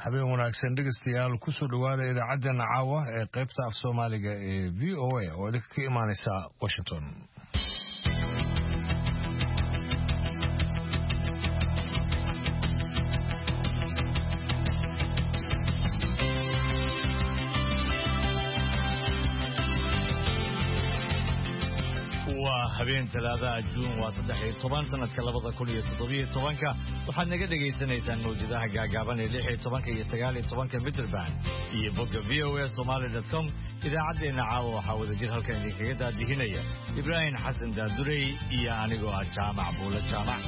habeen wanaagsan dhegeystayaal ku soo dhawaada idaacadda caawa ee qaybta af Soomaaliga ee VOA oo idinka ka imaanaysa Washington. habeen talaada Juun waa 13 sanadka 2017 waxaad naga dhageysanaysaan mowjadaha gaagaaban ee 16 iyo 19 mitir band iyo bogga voasomali.com idaacadeena caawa waxaa wadajir halkan idinkaga daadihinaya Ibrahim Xasan Daadurey iyo anigoo ah Jaamac Buula Jaamac.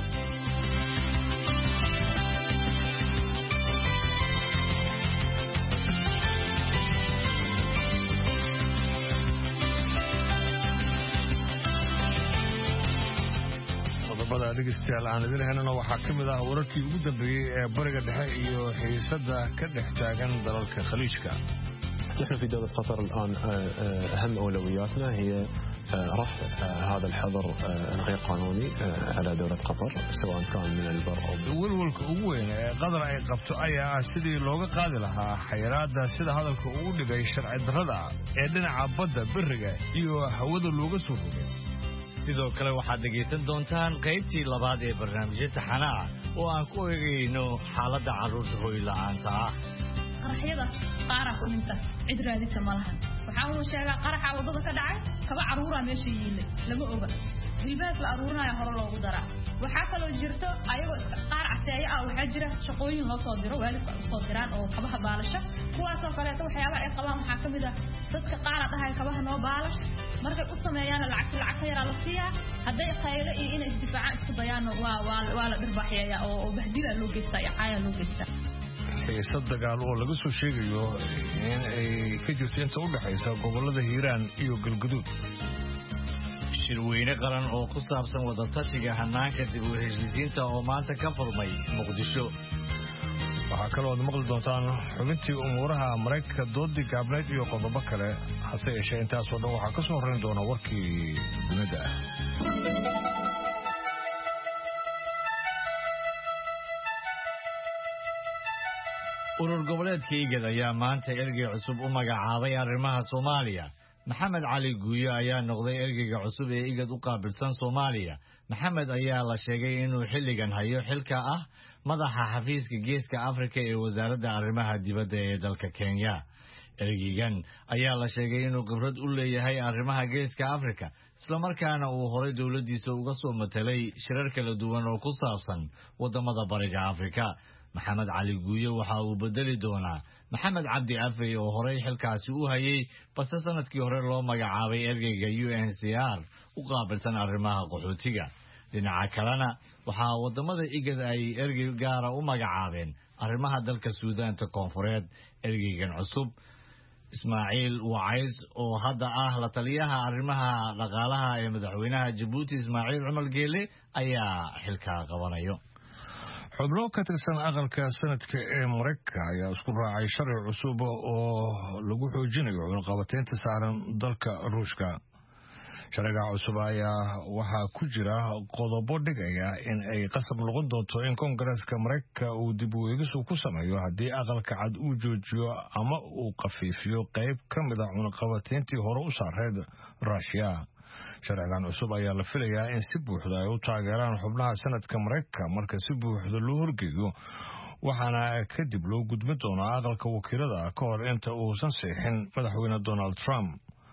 dhegeystayaal aan idin helno waxaa ka mid ah wararkii ugu dambeeyay ee bariga dhexe iyo xiisadda ka dhex taagan dalalka khaliijka. نحن في دولة قطر الآن أهم أولوياتنا هي رفع هذا الحظر الغير قانوني على دولة قطر سواء كان من البر أو walwalka ugu weyn ee qadar ay qabto ayaa ah sidii looga qaadi lahaa xayiraadda sida hadalka ugu dhigay sharci darrada ee dhinaca badda bariga iyo hawada looga soo rogay. sidoo kale waxaad dhegaysan doontaan qaybtii labaad ee barnaamijka taxanaha oo aan ku eegayno xaaladda carruurta hooy la'aanta ah. qaraxyada qaara ku dhinta cid raadisa ma lahan waxa uu sheegaa qaraxa wadada ka dhacay kaba carruura meesha yiilay lama oga hilbaas la aruurinayo hore loogu daraa waxa kale oo jirto ayagoo qaar cateeyo ah waxa jira shaqooyin loo soo diro waalidka u soo diraan oo kabaha baalasha kuwaas oo kale waxyaabaha ay qabaan waxa kamid ah dadka qaar dhahay kabaha noo baalash markay u sameeyaan lacag yar la siiyaa haday qaylo iyo in isdifaaca isku dayaan waa la dhirbaxyaya oo bahdila loo geystaa caaya loo geystaa. xiisad dagaal oo laga soo sheegayo in ay ka jirto inta u dhaxaysa gobolada Hiiraan iyo Galgaduud. shirweyne qaran oo ku saabsan wada tashiga hanaanka dib u heshiisiinta oo maanta ka furmay Muqdisho. waxaa kaloo aad maqli doontaan xubintii umuuraha Mareykanka doodii gaabneed iyo qodobo kale hase yeeshee intaas oo dhan waxaa ka soo horeyn doona warkii dunida. urur goboleedka IGAD ayaa maanta ergey cusub u magacaabay arrimaha Soomaaliya. maxamed cali guuyo ayaa noqday ergeyga cusub ee IGAD u qaabilsan Soomaaliya. maxamed ayaa la sheegay inuu xilligan hayo xilka ah madaxa xafiiska geeska Afrika ee wasaaradda arrimaha dibadda ee dalka Kenya. ergeygan ayaa la sheegay inuu khibrad u leeyahay arrimaha geeska Afrika isla markaana uu horay dawladdiisa uga soo matalay shirar kala duwan oo ku saabsan wadamada bariga Afrika. maxamed cali guuyo waxa uu bedeli doonaa maxamed cabdi afey oo horay xilkaasi u hayay balse sanadkii hore loo magacaabay ergeyga UNHCR u qaabilsan arrimaha qaxootiga. dhinaca kalena waxaa wadamada IGAD ay ergey gaara u magacaabeen arrimaha dalka Suudaanta Koonfureed. ergeygan cusub Ismaaciil Wacays oo hadda ah la taliyaha arrimaha dhaqaalaha ee madaxweynaha Djibouti Ismaaciil Cumar Geele ayaa xilka qabanayo. xubno ka tirsan aqalka sanadka ee Mareykanka ayaa isku raacay sharci cusub oo lagu xoojinayo cunaqabataynta saaran dalka Ruushka. sharciga cusub ayaa waxaa ku jira qodobo dhigaya in ay qasab noqon doonto in Koongareeska Mareykanka uu dib u eegis ku sameeyo haddii aqalka cad uu joojiyo ama uu qafiifiyo qayb ka mid ah cunaqabatayntii hore u saareed Russia. sharcigan cusub ayaa la filayaa in si buuxda ay u taageeraan xubnaha sanadka Mareykanka marka si buuxda loo horgeeyo waxaana kadib loo gudbin doonaa aqalka wakiilada ka hor inta uusan saxiixin madaxweyne Donald Trump.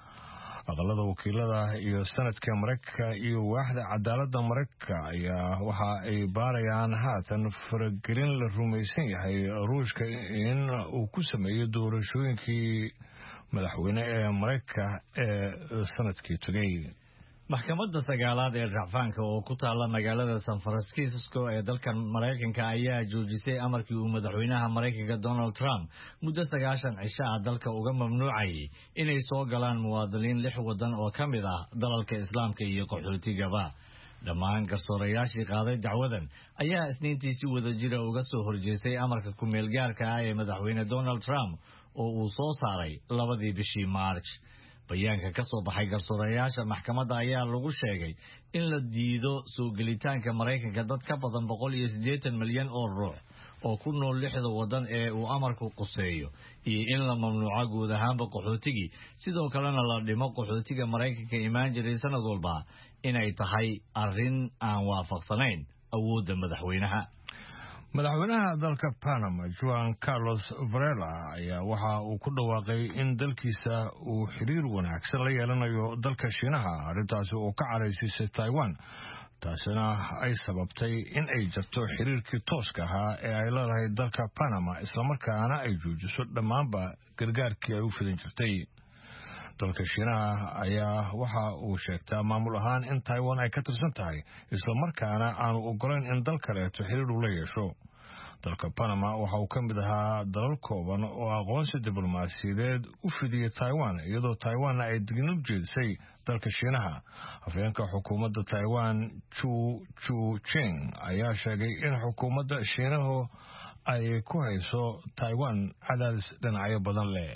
aqalada wakiilada iyo sanadka Mareykanka iyo waaxda cadaaladda Mareykanka ayaa waxa ay baarayaan haatan faragelin la rumaysan yahay Ruushka in uu ku sameeyo doorashooyinkii madaxweyne ee Mareykanka ee sanadkii tagay. maxkamadda sagaalaad ee racfaanka oo ku taala magaalada San Francisco ee dalka Mareykanka ayaa joojisay amarkii uu madaxweynaha Mareykanka Donald Trump muddo 9 cisho ah dalka uga mamnuucay inay soo galaan muwaadiniin 6 wadan oo ka mid ah dalalka Islaamka iyo qaxootigaba. dhammaan garsoorayaashii qaaday dacwadan ayaa isniintii si wadajir ah uga soo horjeestay amarka ku meel gaarka ah ee madaxweyne Donald Trump oo uu soo saaray 2 bishii March. bayaanka ka soo baxay garsoorayaasha maxkamadda ayaa lagu sheegay in la diido soo gelitaanka Mareykanka dad ka badan 180 milyan oo ruux oo ku nool 6 wadan ee uu amarku quseeyo iyo in la mamnuuco guud ahaanba qaxootigii sidoo kalena la dhimo qaxootiga Mareykanka imaan jiray sanad walba inay tahay arrin aan waafaqsanayn awoodda madaxweynaha dalka Panama Juan Carlos Varela ayaa waxa uu ku dhawaaqay in dalkiisa uu xiriir wanaagsan la yeelanayo dalka Shiinaha arrintaas oo ka caraysay Taiwan taasina ay sababtay in ay jirto xiriirkii tooska ahaa ee ay leedahay dalka Panama isla markaana ay joojiso dhammaanba gargaarkii ay u fidin jirtay dalka Shiinaha ayaa waxa uu sheegtaa maamul ahaan in Taiwan ay ka tirsan tahay isla markaana aanu ogolayn in dal kale xiriir u la yeesho dalka Panama waxa uu ka mid ahaa dalal kooban oo aqoonsi diblomaasiyadeed u fidiyay Taiwan iyadoo Taiwan ay digniin u jeedisay dalka Shiinaha afhayeenka xukuumadda Taiwan Chu Cheng ayaa sheegay in xukuumadda Shiinaha ay ku hayso Taiwan cadaadis dhinacyo badan leh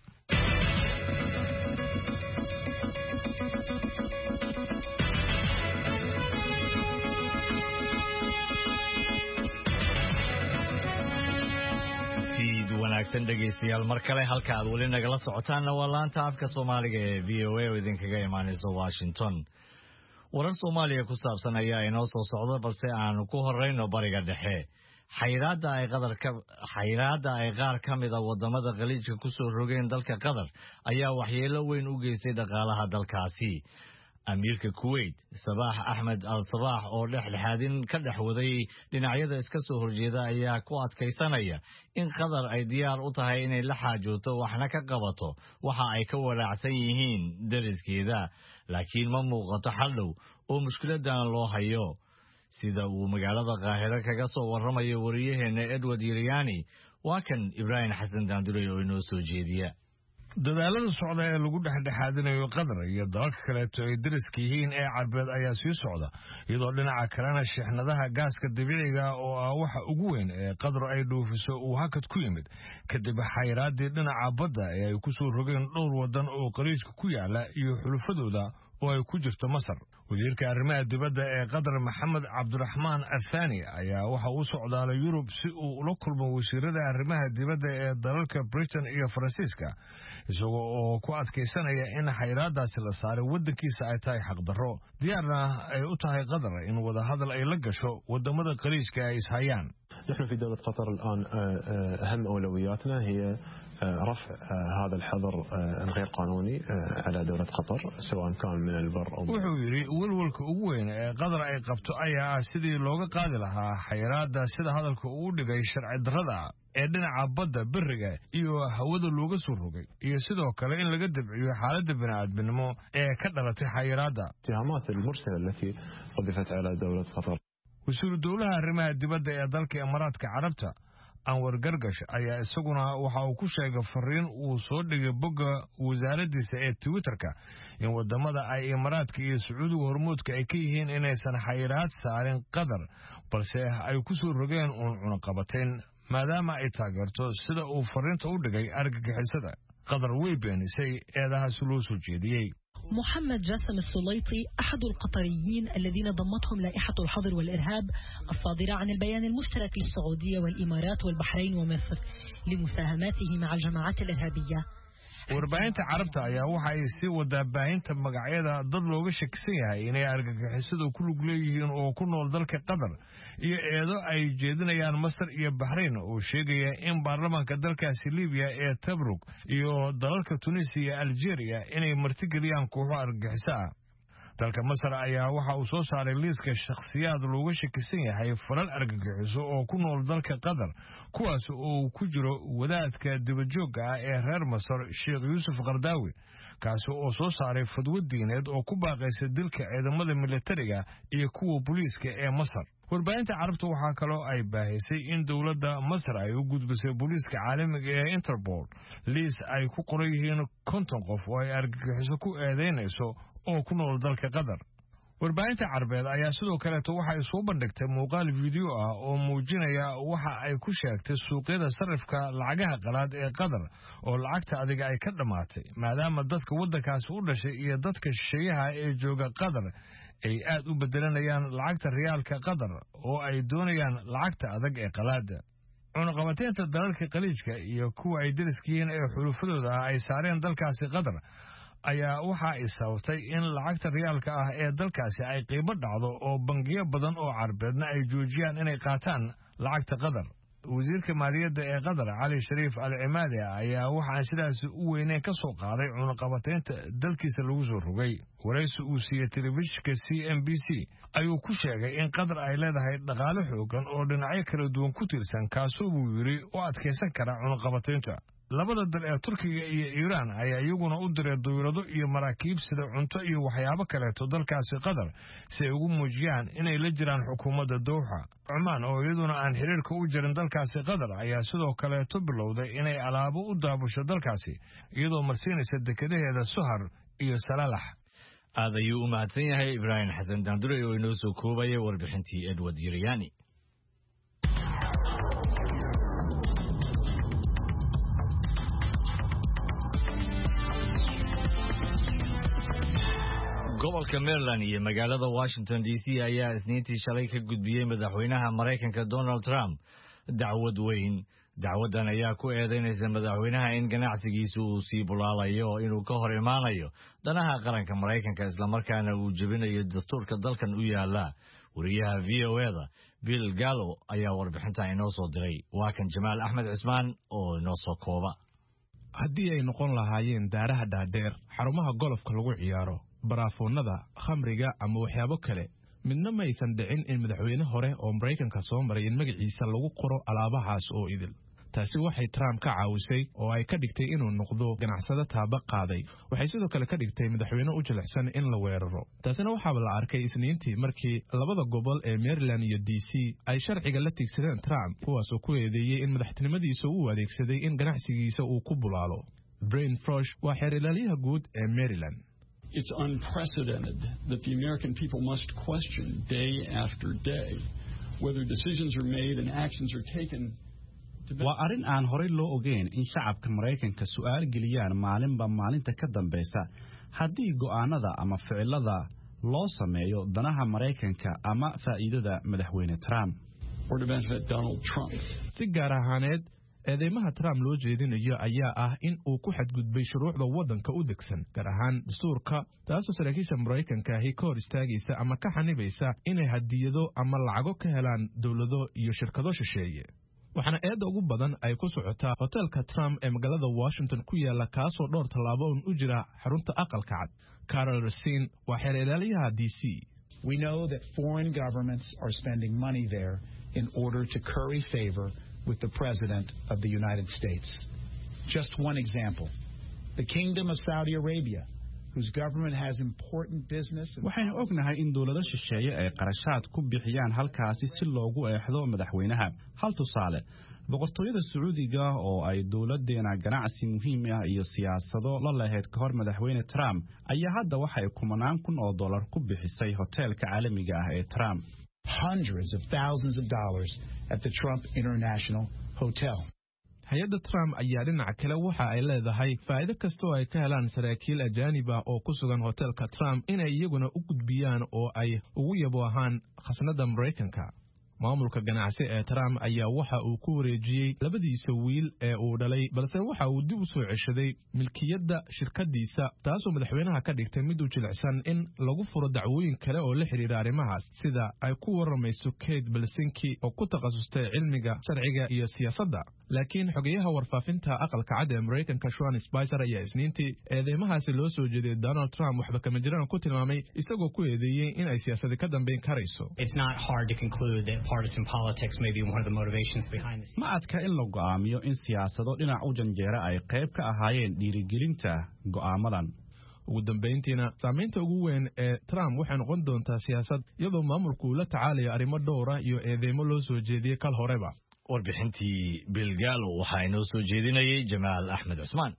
wanaagsan dhageystayaal mar kale halka aad wali nagala socotaanna waa laanta afka Soomaaliga ee VOA oo idinkaga imaanaysa Washington warar Soomaaliya ku saabsan ayaa inoo soo socda balse aanu ku horeyno bariga dhexe xayiraada ay qaar ka mid ah wadamada khaliijka ku soo rogeen dalka Qatar ayaa waxyeelo weyn u geystay dhaqaalaha dalkaasi amiirka Kuwait Sabah Ahmed al-Sabah oo dhexdhexaadin ka dhaxwaday dhinacyada iska soo horjeeda ayaa ku adkaysanaya in Qatar ay diyaar u tahay inay la xaajooto waxna ka qabato waxa ay ka walaacsan yihiin dariskeeda laakiin ma muuqato xal dhow oo mushkiladan loo hayo sida uu magaalada Qaahira kaga soo waramayo wariyaheena Edward Yiriani waa kan Ibrahim Xasan Daandure oo inoo soo jeediya dadaalada socda ee lagu dhexdhexaadinayo Qatar iyo dalalka kale ee dariska yihiin ee Carbeed ayaa sii socda iyadoo dhinaca kalena shixnadaha gaaska dabiiciga oo ah waxa ugu weyn ee Qatar ay dhoofiso uu hakad ku yimid kadib xayiraadii dhinaca badda ee ay ku soo rogeen dhowr wadan oo khaliijka ku yaala iyo xulufadooda oo ay ku jirto Masar wasiirka arrimaha dibadda ee Qatar Maxamed Cabdiraxmaan Athani ayaa waxa uu socdaalay Yurub si uu ula kulmo wasiirada arrimaha dibadda ee dalalka Britain iyo Faransiiska isagoo oo ku adkaysanaya in xayiraadaasi la saaray wadankiisa ay tahay xaq darro diyaarna ay u tahay Qatar in wada hadal ay la gasho wadamada khaliijka ay ishayaan نحن في دولة قطر الآن أهم أولوياتنا هي رفع هذا الحظر الغير قانوني على دولة قطر سواء كان من البر أو wuxuu yiri walwalka ugu weyn ee Qatar ay qabto ayaa sidii looga qaadi lahaa xayiraada sida hadalka uu dhigay sharci darrada ee dhinaca badda bariga iyo hawada looga soo rogay iyo sidoo kale in laga dabciyo xaaladda bini'aadminimo ee ka dhalatay xayiraada الاتهامات المرسلة التي قذفت على دولة قطر wasiiru dowlaha arrimaha dibadda ee dalka Imaaraadka Carabta Anwar Gargash ayaa isaguna waxa uu ku sheegay fariin uu soo dhigay bogga wasaaraddiisa ee Twitterka in wadamada ay Imaaraadka iyo Sacuudiga hormuudka ay ka yihiin inaysan xayiraad saarin Qatar balse ay ku soo rogeen cunaqabateyn maadaama ay taageerto sida uu fariinta u dhigay argagixisada Qatar way beenisay eedahaas loo soo jeediyay محمد جاسم السليطي أحد القطريين الذين ضمتهم لائحة الحظر والإرهاب الصادرة عن البيان المشترك للسعودية والإمارات والبحرين ومصر لمساهماته مع الجماعات الإرهابية warbaahinta carabta ayaa waxa ay sii wadaa baahinta magacyada dad looga shakisan yahay inay argagixisada ku lug leeyihiin oo ku nool dalka Qatar iyo eedo ay jeedinayaan Masar iyo Bahrain oo sheegaya in baarlamaanka dalkaasi Liibiya ee Tobruk iyo dalalka Tunisia iyo Algeria inay martigeliyaan kooxo argagixisa dalka Masar ayaa waxa uu soo saaray liiska shakhsiyaad looga shakisan yahay falal argagixiso oo ku nool dalka Qatar kuwaas oo ku jiro wadaadka dibadjoogga ah ee reer Masar Sheikh Yusuf Qardawi kaas oo soo saaray fadwo diineed oo ku baaqaysa dilka ciidamada militariga iyo kuwa booliiska ee Masar warbaahinta carabta waxa kale oo ay baahisay in dawladda Masar ay u gudbisay booliiska caalamiga ee Interpol liis ay ku qoran yihiin 50 qof oo ay argagixiso ku eedeynayso oo ku nool dalka Qatar warbaahinta Carbeed ayaa sidoo kale waxa ay soo bandhigtay muuqaal video ah oo muujinaya waxa ay ku sheegtay suuqyada sarifka lacagaha qalaad ee Qatar oo lacagta adiga ay ka dhamaatay maadaama dadka wadankaas u dhashay iyo dadka shisheeyaha ee jooga Qatar ay aad u bedelanayaan lacagta riyaalka Qatar oo ay doonayaan lacagta adag ee qalaada cunaqabateynta dalalka khaliijka iyo kuwa ay deriskiyiin ee xulufadooda ah ay saareen dalkaasi qatar ayaa waxa ay sababtay in lacagta riyaalka ah ee dalkaasi ay qiimo dhacdo oo bangiyo badan oo carbeedna ay joojiyaan inay qaataan lacagta qatar wasiirka maaliyadda ee qatar cali shariif al cimaadi ayaa waxaan sidaasi u weyneyn ka soo qaaday cunaqabateynta dalkiisa lagu soo rogay waraysi uu siiyey telefishinka CNBC ayuu ku sheegay in qatar ay leedahay dhaqaale xoogan oo dhinacyo kala duwan ku tirsan kaasoo buu yidhi oo adkaysan kara cunaqabateynta labada dal ee Turkiga iyo Iiraan ayaa iyaguna u diray dawlado iyo maraakiib sida cunto iyo waxyaabo kaleeto dalkaasi qatar si ay ugu muujiyaan inay la jiraan xukuumadda Dooxa Cumaan oo iyaduna aan xiriirka u jirin dalkaasi qatar ayaa sidoo kaleeto bilowday inay alaabo u daabusho dalkaasi iyadoo marsiinaysa dekedaheeda Sohar iyo Salalah aad ayuu u mahadsan yahay Ibrahim Xasan Daandure oo inoo soo koobay warbixintii Edward Yiriani gobolka Maryland iyo magaalada Washington DC ayaa isniintii shalay ka gudbiyay madaxweynaha Mareykanka Donald Trump dacwad weyn dacwadan ayaa ku eedeynaysa madaxweynaha in ganacsigiisu uu sii bulaalayo inuu ka hor imaanayo danaha qaranka Mareykanka isla markaana uu jebinayo dastuurka dalkan u yaala wariyaha VOA-da Bill Gallo ayaa warbixinta inoo soo diray waa kan Jamaal Axmed Cismaan oo inoo soo kooba haddii ay noqon lahaayeen daaraha dhaadheer xarumaha golofka lagu ciyaaro baraafoonada khamriga ama waxyaabo kale midna ma aysan dhicin in madaxweyne hore oo Mareykanka soo maray in magaciisa lagu qoro alaabahaas oo idil taasi waxay Trump ka caawisay oo ay ka dhigtay inuu noqdo ganacsade taaba qaaday waxay sidoo kale ka dhigtay madaxweyne u jilicsan in la weeraro taasina waxaa la arkay isniintii markii labada gobol ee Maryland iyo DC ay sharciga la tigsadeen Trump kuwaas oo ku eedeeyay in madaxtinimadiisa uu adeegsaday in ganacsigiisa uu ku bulaalo Brian Frosh waa xeer ilaaliyaha guud ee Maryland It's unprecedented that the American people must question day after day whether decisions are made and actions are taken. Waa arrin aan horey loo ogeyn in shacabka Mareykanka su'aal geliyaan maalinba maalinta ka dambaysa haddii go'aanada ama ficilada loo sameeyo danaha Mareykanka ama faa'iidada madaxweyne Trump. Or to benefit Donald Trump. Si gaar ahaaneed eedeymaha Trump loo jeedinayo ayaa ah in uu ku xadgudbay shuruucda waddanka u degsan gaar ahaan dastuurka taasoo saraakiisha Mareykanka ay ka hor istaagaysa ama ka xanibaysa inay hadiyado ama lacago ka helaan dawlado iyo shirkado shisheeye waxaana eedda ugu badan ay ku socotaa hotelka Trump ee magaalada Washington ku yaala kaasoo dhowr tallaabo u jira xarunta aqalka cad Carol Racine waa xeer ilaaliyaha DC We know that foreign governments are spending money there in order to curry favor with the President of the United States. Just one example. The Kingdom of Saudi Arabia, whose government has important business. Waxaynu ognahay in dawlado shisheeye ay qarashaad ku bixiyaan halkaasi si loogu eexdo madaxweynaha. Hal tusaale, boqortooyada Sacuudiga oo ay dawladeena ganacsi muhiim ah iyo siyaasado la lahayd ka hor madaxweyne Trump ayaa hadda waxay kumanaan kun oo dollar ku bixisay hotelka caalamiga ah ee Trump. Hundreds of thousands of dollars at the Trump International Hotel. Hay'adda Trump ayaa dhinaca kale waxa ay leedahay faa'iido kasta oo ay ka helaan saraakiil ajaanib ah oo ku sugan hotelka Trump inay iyaguna u gudbiyaan oo ay ugu yabo ahaan khasnada Mareykanka. Maamulka ganacsi ee Trump ayaa waxa uu ku wareejiyay labadiisa wiil ee uu dhalay balse waxa uu dib u soo ceshaday milkiyadda shirkadiisa taasoo madaxweynaha ka dhigtay mid u jilicsan in lagu furo dacwooyin kale oo la xiriira arrimahaas sida ay ku waramayso Kate Belsinki oo ku takhasustay cilmiga sharciga iyo siyaasadda laakiin xogayaha warfaafinta aqalka cad ee Mareykanka Sean Spicer ayaa isniintii eedeymahaasi loo soo jeeday Donald Trump waxba kama jiraan ku tilmaamay isagoo ku eedeeyay in ay siyaasadda ka dambeyn karayso It's not hard to conclude that partisan politics may be one of the motivations behind this. Ma adka in la go'aamiyo in siyaasado dhinac u janjeera ay qayb ka ahaayeen dhiirigelinta go'aamadan. Ugu dambeyntiina saameynta ugu weyn ee Trump waxay noqon doontaa siyaasad iyadoo maamulku uu la tacaalayo arrimo dhowr ah iyo eedeymo loo soo jeediyay kal horeba. Warbixintii Bill Gallo waxaa inoo soo jeedinayay Jamaal Axmed Cismaan.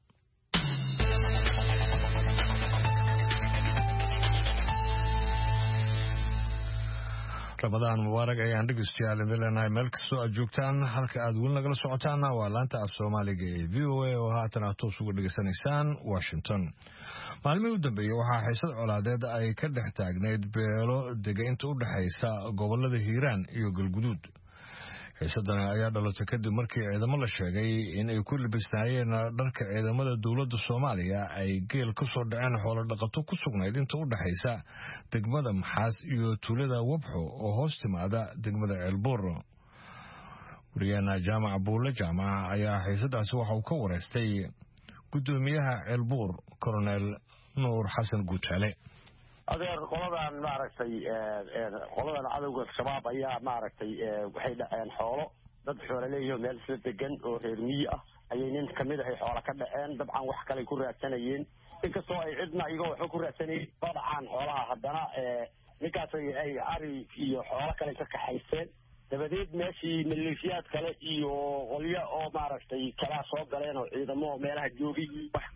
Ramadan Mubarak ayaan dhegeystayaal leeyahay meel kastoo aad joogtaan halka aad weli nagala socotaan waa laanta af Soomaaliga ee VOA oo haatan aad toos uga dhageysanaysaan Washington. Maalmihii u dambeeyay waxaa xiisad colaadeed ay ka dhex taagneyd beelo deegaanka u dhaxaysa gobolada Hiiraan iyo Galguduud. xiisadani ayaa dhalatay kadib markii ciidamo la sheegay in ay ku libisnaayeen dharka ciidamada dowladda Soomaaliya ay geel ka soo dhaceen xoolo dhaqato ku sugnayd inta u dhaxaysa degmada Maxaas iyo tuulada Wabxo oo hoos timaada degmada Ceelbuur. Wariyana Jaamac Buule Jaamac ayaa xiisadaasi waxa uu ka wareystay gudoomiyaha Ceelbuur Colonel Nuur Xasan Guutaale. adeer qoladan maaragtay qoladan cadawga shabaab ayaa maaragtay waxay dhaceen xoolo dad xoolo leeyahay meel sida degan oo reer miyi ah ayay nin kamid ah xoolo ka dhaceen dabcan wax kale ku raadsanayeen inkastoo ay cidna iyaga wax ku raadsanayeen badacaan xoolaha haddana ninkaas ay ari iyo xoolo kale ka kaxaysteen dabadeed meeshii maleeshiyaad kale iyo qolyo oo maaragtay kala soo galeen oo ciidamo meelaha joogay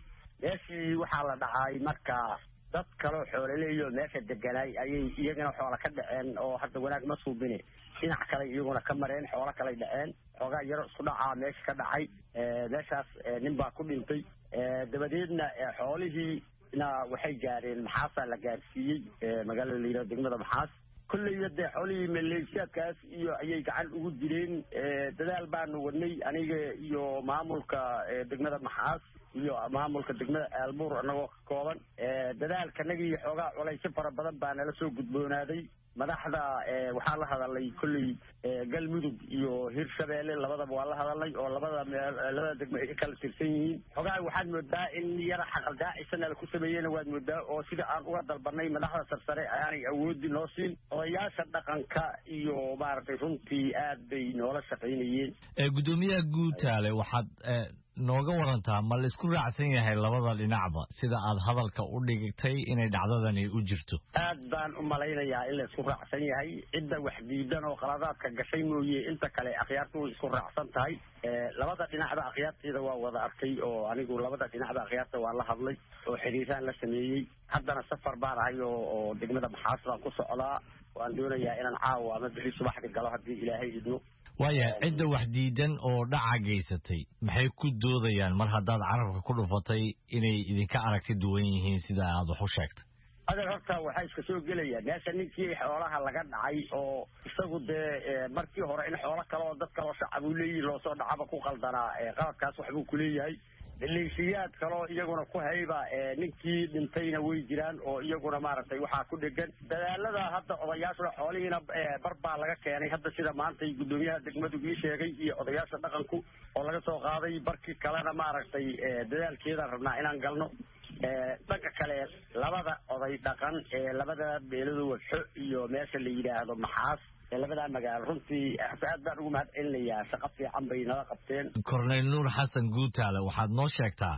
meeshii waxaa la dhacay marka dad kale xoolo leeyahay meesha deganay ayay iyagana xoolo ka dhaceen oo hadda wanaag ma suubine dhinac kale iyaguna ka mareen xoolo kale dhaceen xogaa yar isku dhacaa meesha ka dhacay meeshaas nin baa ku dhintay dabadeedna xoolihiina waxay gaareen Maxaas la gaarsiiyey magaalada la yiraahdo degmada Maxaas kulliya de xoolihii maleeshiyaadkaas iyo ayay gacan ugu direen dadaal baanu wadnay aniga iyo maamulka degmada Maxaas iyo maamulka degmada Ceelbuur anagoo ka kooban dadaalkanagii xoogaa culays fara badan baa nala soo gudboonaaday madaxda waxaa la hadalay kulli galmudug iyo Hirshabeelle labadaba waa la hadalay oo labada degmo ay kala tirsan yihiin xogaa waxaan moodaa in yara xaqaldaacisana ku sameeyeen waad moodaa oo sida aan uga dalbanay madaxda sarsare aanay awoodin noo siin odayaasha dhaqanka iyo maaragtay runtii aad bay noola shaqaynayeen gudoomiyaha Guutaale waxaad nooga warantaa ma la isku raacsan yahay labada dhinacba sida aad hadalka u dhigtay inay dhacdadani u jirto aad baan u malaynayaa in la isku raacsan yahay cidda wax diidan oo qaladaadka gashay mooyee inta kale akhyaartu way isku raacsan tahay labada dhinacba akhyaarteeda waa wada arkay oo anigu labada dhinacba akhyaarta waa la hadlay oo xiriiraan la sameeyey haddana safar baan ahay oo degmada Maxaas baan ku socdaa waan doonayaa inaan caawa ama bixi subaxdii galo haddii ilaahay idmo waya cidda wax diidan oo dhaca geysatay maxay ku doodayaan mar haddaad carabka ku dhufatay inay idinka aragti duwan yihiin sida aad wax u sheegtay adeer horta waxaa iska soo gelaya meesha ninkii xoolaha laga dhacay oo isagu dee markii hore in xoolo kale oo dad kale oo shacab u leeyihiin loo soo dhacaba ku qaldanaa qaladkaas waxbuu ku leeyahay maleeshiyaad kaloo iyaguna ku hayba ninkii dhintayna way jiraan oo iyaguna maaragtay waxaa ku dhegan dadaalada hadda odayaasha xoolihiina bar baa laga keenay hadda sida maanta gudoomiyaha degmadu ii sheegay iyo odayaasha dhaqanku oo laga soo qaaday barkii kalena maaragtay dadaalkeedaan rabnaa inaan galno dhanka kale labada oday dhaqan labada beelada Wabxo iyo meesha la yiraahdo Maxaas labada magaalo runtii aad baan ugu mahadcelinayaa shaqo fiican bay nala qabteen Colonel Nuur Xasan Guutaale waxaad noo sheegtaa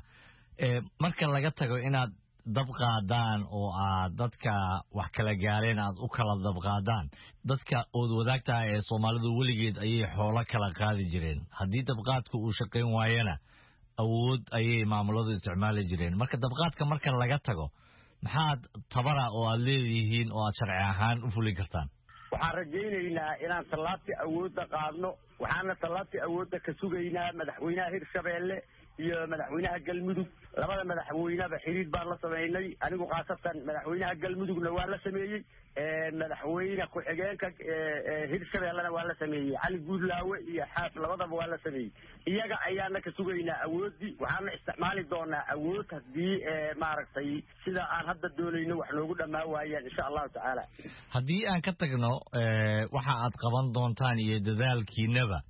marka laga tago inaad dab qaadaan oo aad dadka wax kala gaareen aad u kala dab qaadaan dadka ood wadaagta ee Soomaalidu weligeed ayay xoolo kala qaadi jireen haddii dabqaadku uu shaqeyn waayana awood ayay maamuladu isticmaali jireen marka dabqaadka marka laga tago maxaad tabara oo aad leeyihiin oo aad sharci ahaan u fulin kartaan waxaan rajaynaynaa inaan tallaabtii awoodda qaadno waxaana tallaabtii awoodda ka sugaynaa madaxweynaha Hirshabeelle iyo madaxweynaha Galmudug labada madaxweynaba xiriir baan la sameeynay anigu qaasatan madaxweynaha Galmudugna waa la sameeyay madaxweyne ku xigeenka Hirshabeellena waa la sameeyay Cali Guudlaawe iyo Xaaf labadaba waa la sameeyay iyaga ayaana ka sugaynaa awoodii waxaana isticmaali doonaa awood hadii maaragtay sida aan hadda doonayno wax loogu dhamaa waayaan insha Allah taala haddii aan ka tagno waxa aad qaban doontaan iyo dadaalkiinaba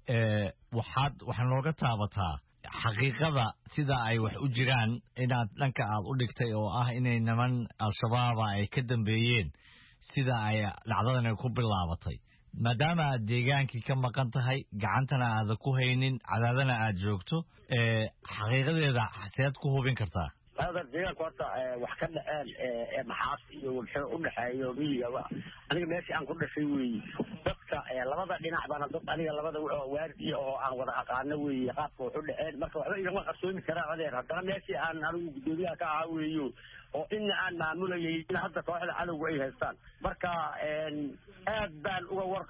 waxaan nooga taabataa xaqiiqada sida ay wax u jiraan inaad dhanka aad u dhigtay oo ah inay niman al-shabaab ay ka dambeeyeen sida ay dhacdadan ku bilaabatay maadaama aad deegaankii ka maqan tahay gacantana aad ku haynin cadaadana aad joogto xaqiiqadeeda seed ku hubin kartaa هذا الجيل كورتا وحكنا محاس ومحايو مية أنا ماشي عن كل شيء بس لماذا دينا عبنا ضد أنا لماذا واردي أو عن وضع قانة ويقاط وحول مركب حبي لما قصوني كلام عليه أنا ماشي عن أنا الدنيا كعويو وإن أنا معمولة يجينا حتى واحد على وجه هستان مركا أدبان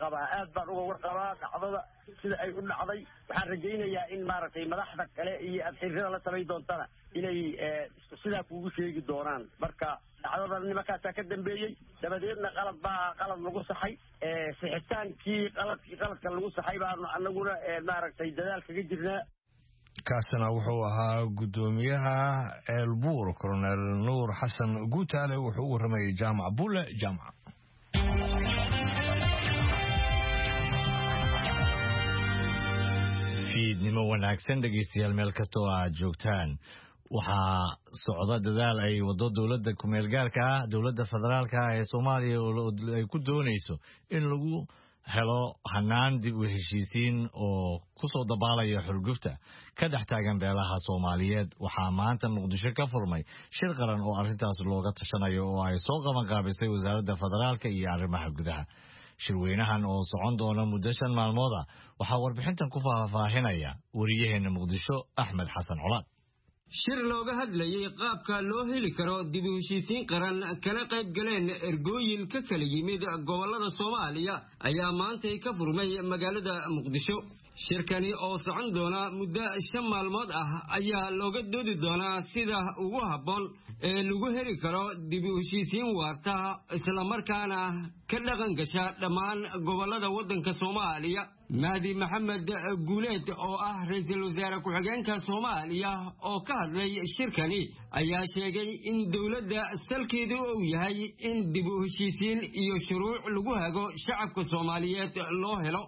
ورقبة عضلة sida ay u dhacday waxaan rajaynayaa in maaragtay madaxda kale iyo adxiirada la sameey doontana inay sida kuugu sheegi doonaan marka dhacdadan nimankaasaa ka dambeeyey dabadeedna qalad lagu saxay sixitaankii qaladka lagu saxay baanu annaguna maaragtay dadaal kaga jirnaa. kaasina wuxuu ahaa gudoomiyaha eelbuur colonel nuur xasan guutaale wuxuu u waramayay jaamac bulle jaamac. fiidnimo wanaagsan dhegeystayaal meel kasta oo aad joogtaan. waxaa socda dadaal ay wado dowladda kumeel gaarka ah dowladda federaalka ah ee Soomaaliya oo ay ku doonayso in lagu helo hanaan dib u heshiisiin oo ku soo dabaalaya xulgufta ka dhex taagan beelaha Soomaaliyeed. waxaa maanta Muqdisho ka furmay shir qaran oo arrintaas looga tashanayo oo ay soo qaban qaabisay wasaaradda federaalka iyo arrimaha gudaha. shirweynahan oo socon doona muddo 5 maalmood waxaa warbixintan ku faahfaahinaya wariyaheena Muqdisho Axmed Xasan Colaad. shir looga hadlayay qaabka loo heli karo dib u heshiisiin qaran kala qayb galeen ergooyin ka kala yimid gobolada Soomaaliya ayaa maanta ka furmay magaalada Muqdisho. shirkani oo socon doona muddo 5 maalmood ayaa looga doodi doonaa sida ugu habboon ee lagu heli karo dib u heshiisiin waarta isla markaana ka dhaqan gasha dhammaan gobolada waddanka Soomaaliya. Mahdi Maxamed Guuleed oo ah ra'iisul wasaare ku-xigeenka Soomaaliya oo ka hadlay shirkani ayaa sheegay in dawladda salkeedu uu yahay in dib u heshiisiin iyo shuruuc lagu hago shacabka Soomaaliyeed loo helo.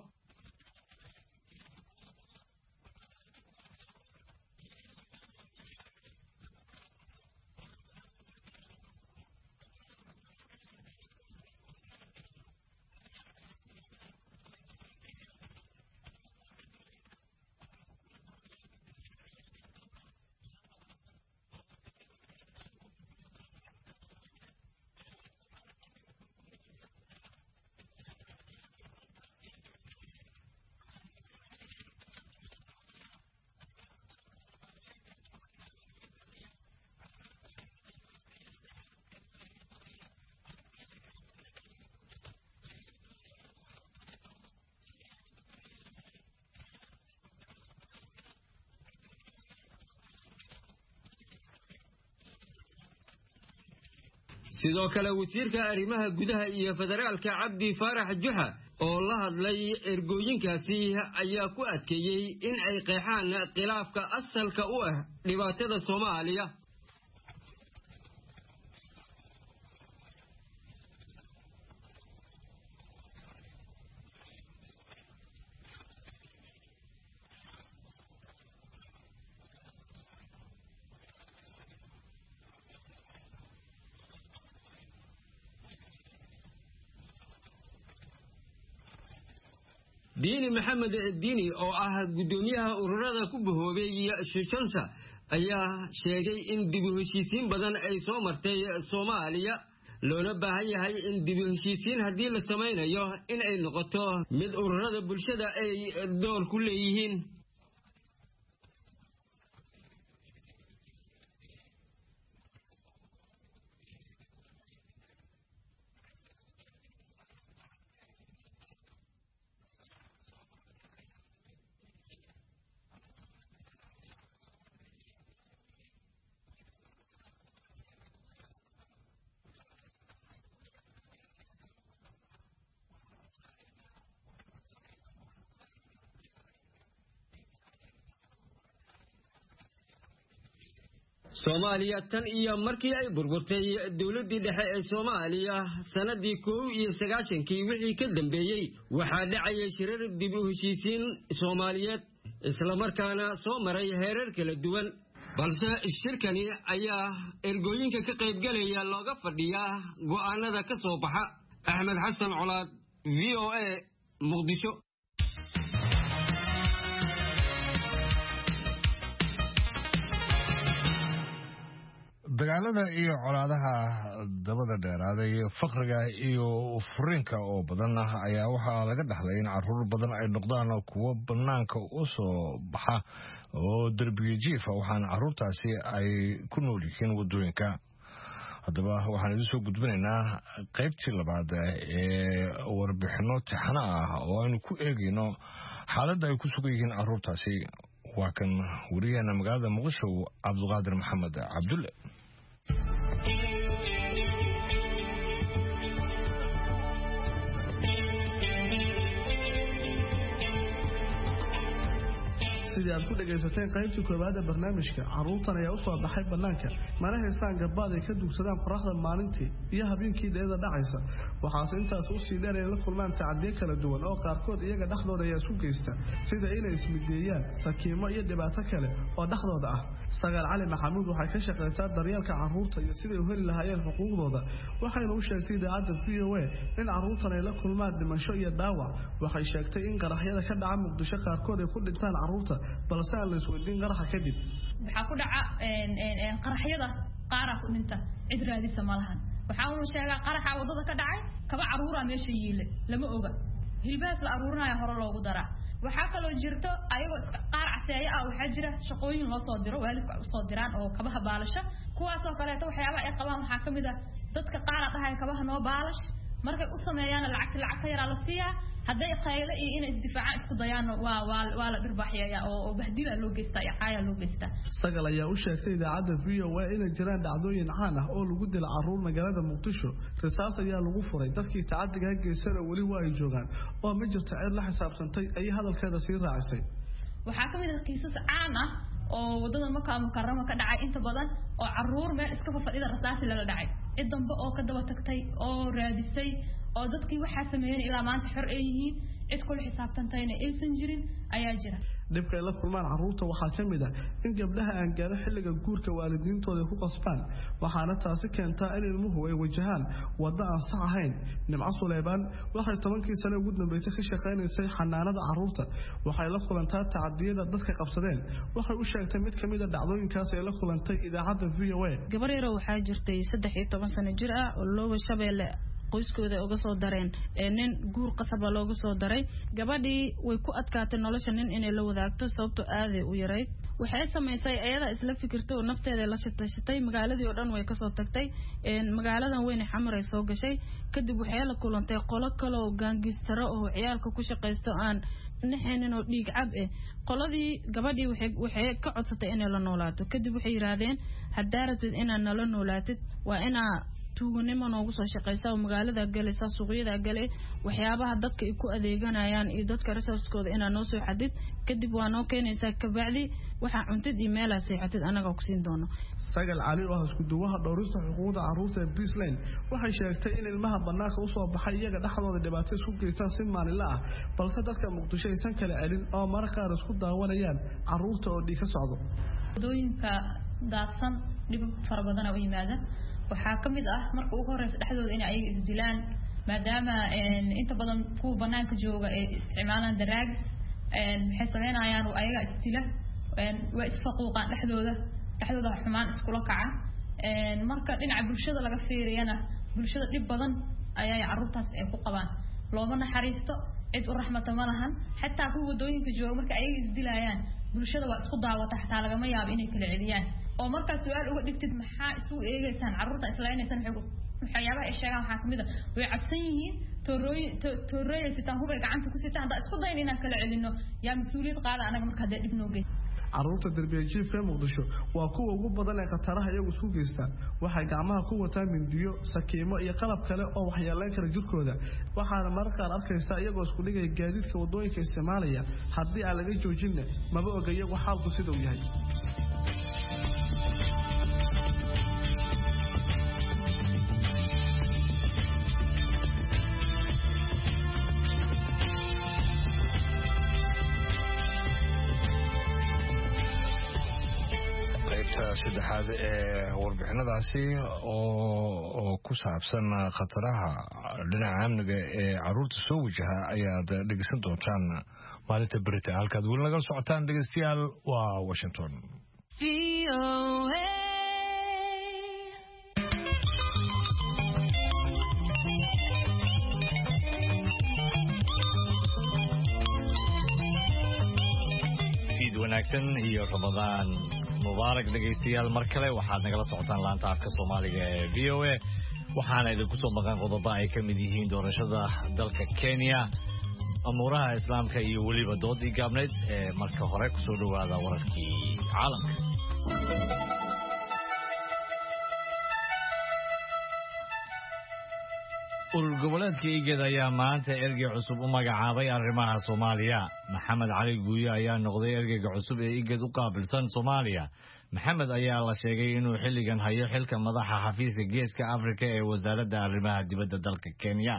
sidoo kale wasiirka arrimaha gudaha iyo federaalka Cabdi Faarax Juxa oo la hadlay ergooyinkaasi ayaa ku adkeeyay in ay qeexaan khilaafka asalka u ah dhibaatada Soomaaliya. diini maxamed diini oo ah gudoomiyaha ururada ku bahoobay Shushansa ayaa sheegay in dib u heshiisiin badan ay soo martay Soomaaliya loona baahan yahay in dib u heshiisiin haddii la sameynayo in ay noqoto mid ururada bulshada ay door ku leeyihiin. Soomaaliya tan iyo markii ay burburtay dawladdii dhexe ee Soomaaliya sanadii 1991 wixii ka dambeeyay waxaa dhacay shirar dib u heshiisiin Soomaaliyeed isla markaana soo maray heerar kala duwan balse shirkani ayaa ergooyinka ka qayb galaya looga fadhiyaa go'aanada ka soo baxa. Axmed Xasan Colaad VOA Muqdisho. dagaalada iyo colaadaha dabada dheeraaday faqriga iyo furiinka oo badan ayaa waxaa laga dhaxlay in caruur badan ay noqdaan kuwo banaanka u soo baxa oo darbiga jiifa waxaana caruurtaasi ay ku nool yihiin wadooyinka. haddaba waxaan idin soo gudbinaynaa qaybtii labaad ee warbixino taxana oo aynu ku eegayno xaaladda ay ku sugan yihiin caruurtaasi. waa kan wariyaheena magaalada Muqdisho Cabduqaadir Maxamed Cabdulle. sidii aad ku dhagaysateen qaybtii koowaad ee barnaamijka carruurtan ayaa u soo baxay bannaanka mana haystaan gabbaad ay ka dugsadaan qoraxda maalintii iyo habeenkii dheeda dhacaysa waxaase intaas u sii dheer ay la kulmaan tacadiyo kala duwan oo qaarkood iyaga dhexdooda ayaa isu geysta sida inay ismideeyaan sakiimo iyo dhibaato kale oo dhexdooda ah Sagaal Cali Maxamuud waxay ka shaqaysaa daryeelka carruurta iyo sidii u heli lahaayeen xuquuqdooda waxayna u sheegtay idaacadda VOA in carruurtan ay la kulmaan dhimasho iyo dhaawac waxay sheegtay in qaraxyada ka dhaca Muqdisho qaarkood ay ku dhintaan carruurta balse aan la isweydiin qaraxa kadib waxa ku dhaca qaraxyada qaara ku dhinta cid raadisa malahan waxa uu sheegaa qaraxa wadada ka dhacay kaba carruura meesha yiile lama oga hilbaas la aruurinayo hore loogu daraa waxa kale oo jirto ayagoo qaar caseeyo ah waxa jira shaqooyin loo soo diro waalidku u soo diraan oo kabaha baalasha kuwaas oo kale waxyaabaha ay qabaan waxa kamid ah dadka qaar dhahay kabaha noo baalash markay u sameeyaan lacag ka yar la siiyaa haday qaylo iyo in isdifaaca isku dayaan waa la dhirbaxyaya oo bahdila loo geystaa caaya loo geystaa Sagal ayaa u sheegtay idaacadda VOA in jiraan dhacdooyin caan ah oo lagu dilay carruur magaalada Muqdisho risaas ayaa lagu furay dadkii tacadiga geysana wali waa ay joogaan oo ma jirto cid la xisaabtantay ay hadalkeeda sii raacisay waxa kamid ah kiisas caan ah oo wadada Makka Mukarrama ka dhacay inta badan oo carruur meel iska fadhida rasaas la dhacay cid dambe oo ka daba tagtay oo raadisay oo dadkii waxa sameeyeen ilaa maanta xor ay yihiin cid kul xisaabtantayna aysan jirin ayaa jira dhibka ay la kulmaan carruurta waxaa kamid ah in gabdhaha aan gaarin xilliga guurka waalidiintooda ku qasbaan waxaana taasi keentaa in ilmuhu ay wajahaan wada aan sax ahayn Nimco Suleymaan waxay 10kii sano ugu dambeysay ka shaqeynaysay xanaanada carruurta waxay la kulantaa tacadiyada dadka qabsadeen waxay u sheegtay mid kamid ah dhacdooyinkaas ay la kulantay idaacadda VOA gabar yar waxaa jirtay 13 sano jir ah oo loo shabeelle qoyskooda uga soo dareen nin guur qasab looga soo daray gabadhii way ku adkaatay nolosha nin inay la wadaagto sababtoo aad u yaray waxay sameysay ayada isla fikirtay oo nafteeda la shaqaysatay magaaladii oo dhan way ka soo tagtay magaaladan weyn xamar ay soo gashay kadib waxay la kulantay qolo kale oo gaangistaro oo ciyaalka ku shaqeysto aan naxeenin oo dhiig cab qoladii gabadhii waxay ka codsatay inay la noolaato kadib waxay yiraahdeen hadaa rabtid inaad nala noolaatid waa inaa tuuganimo noogu soo shaqeysaa magaalada galaysa suuqyada galay waxyaabaha dadka ay ku adeeganayaan iyo dadka resource-kooda inaa noo soo xadid kadib waa noo keenaysaa kabacdi waxa cuntid email seexatid anaga ku siin doono Sagal Cali oo isku duwaha dhowrista xuquuqda carruurta ee Brisbane waxay sheegtay in ilmaha bannaanka u soo baxay iyaga dhexdooda dhibaato isku geystaan si maalinle ah balse dadka Muqdisho aysan kala celin oo marka qaar isku daawanayaan carruurta oo dhiig ka socdo wadooyinka daadsan dhib fara badan oo yimaada waxa kamid ah marka ugu horeysa dhexdooda in ay isdilaan maadaama inta badan kuwa banaanka jooga ee isticmaalaan drugs waxay sameynayaan oo ayaga istila waa isfaquuqan dhexdooda xumaan iskula kaca marka dhinaca bulshada laga fiiriyana bulshada dhib badan ayaa carruurtaas ay ku qabaan looma naxariisto cid u raxmata ma lahan xataa kuwa wadooyinka jooga marka ayaga isdilayaan bulshada waa isku daawata xataa lagama yaabo inay kala celiyaan oo marka su'aal uga dhigtid maxaa isu eegaysaan carruurta islaynaysan waxyaabaha ay sheegaan waxa kamid ah way cabsan yihiin toorooy sitaan hubay gacanta ku sitaan hada isku dayn inaan kala celino yaa mas'uuliyad qaada anaga marka hadii dhib noo geey carruurta darbiga jiifka Muqdisho waa kuwa ugu badan ee qataraha iyagu isku geystaan waxay gacmaha ku wataan mindiyo sakiimo iyo qalab kale oo waxyeeleyn kara jirkooda waxaana marka qaar arkaysaa iyagoo isku dhigay gaadiidka wadooyinka isticmaalaya haddii aan laga joojin maba oga iyagu xaalku sidoo yahay saddexaad ee warbixinadaasi oo ku saabsan khataraha dhinaca amniga ee carruurta soo wajaha ayaad dhegeysan doontaan maalinta berita halkaad weli nagala socotaan dhegeystayaal waa Washington wanaagsan iyo Ramadaan mubaarak dhageystayaal mar kale waxaad nagala socotaan laanta afka Soomaaliga ee VOA waxaana idinku soo maqan qodobo ay ka mid yihiin doorashada dalka Kenya amuuraha islaamka iyo waliba doodii gaabneed ee marka hore ku soo dhawaada wararkii caalamka urur goboleedka igad ayaa maanta ergey cusub u magacaabay arrimaha Soomaaliya. Maxamed Cali Guuyo ayaa noqday ergeyga cusub ee igad u qaabilsan Soomaaliya. Maxamed ayaa la sheegay inuu xilligan hayo xilka madaxa xafiiska Geeska Afrika ee wasaaradda arrimaha dibadda dalka Kenya.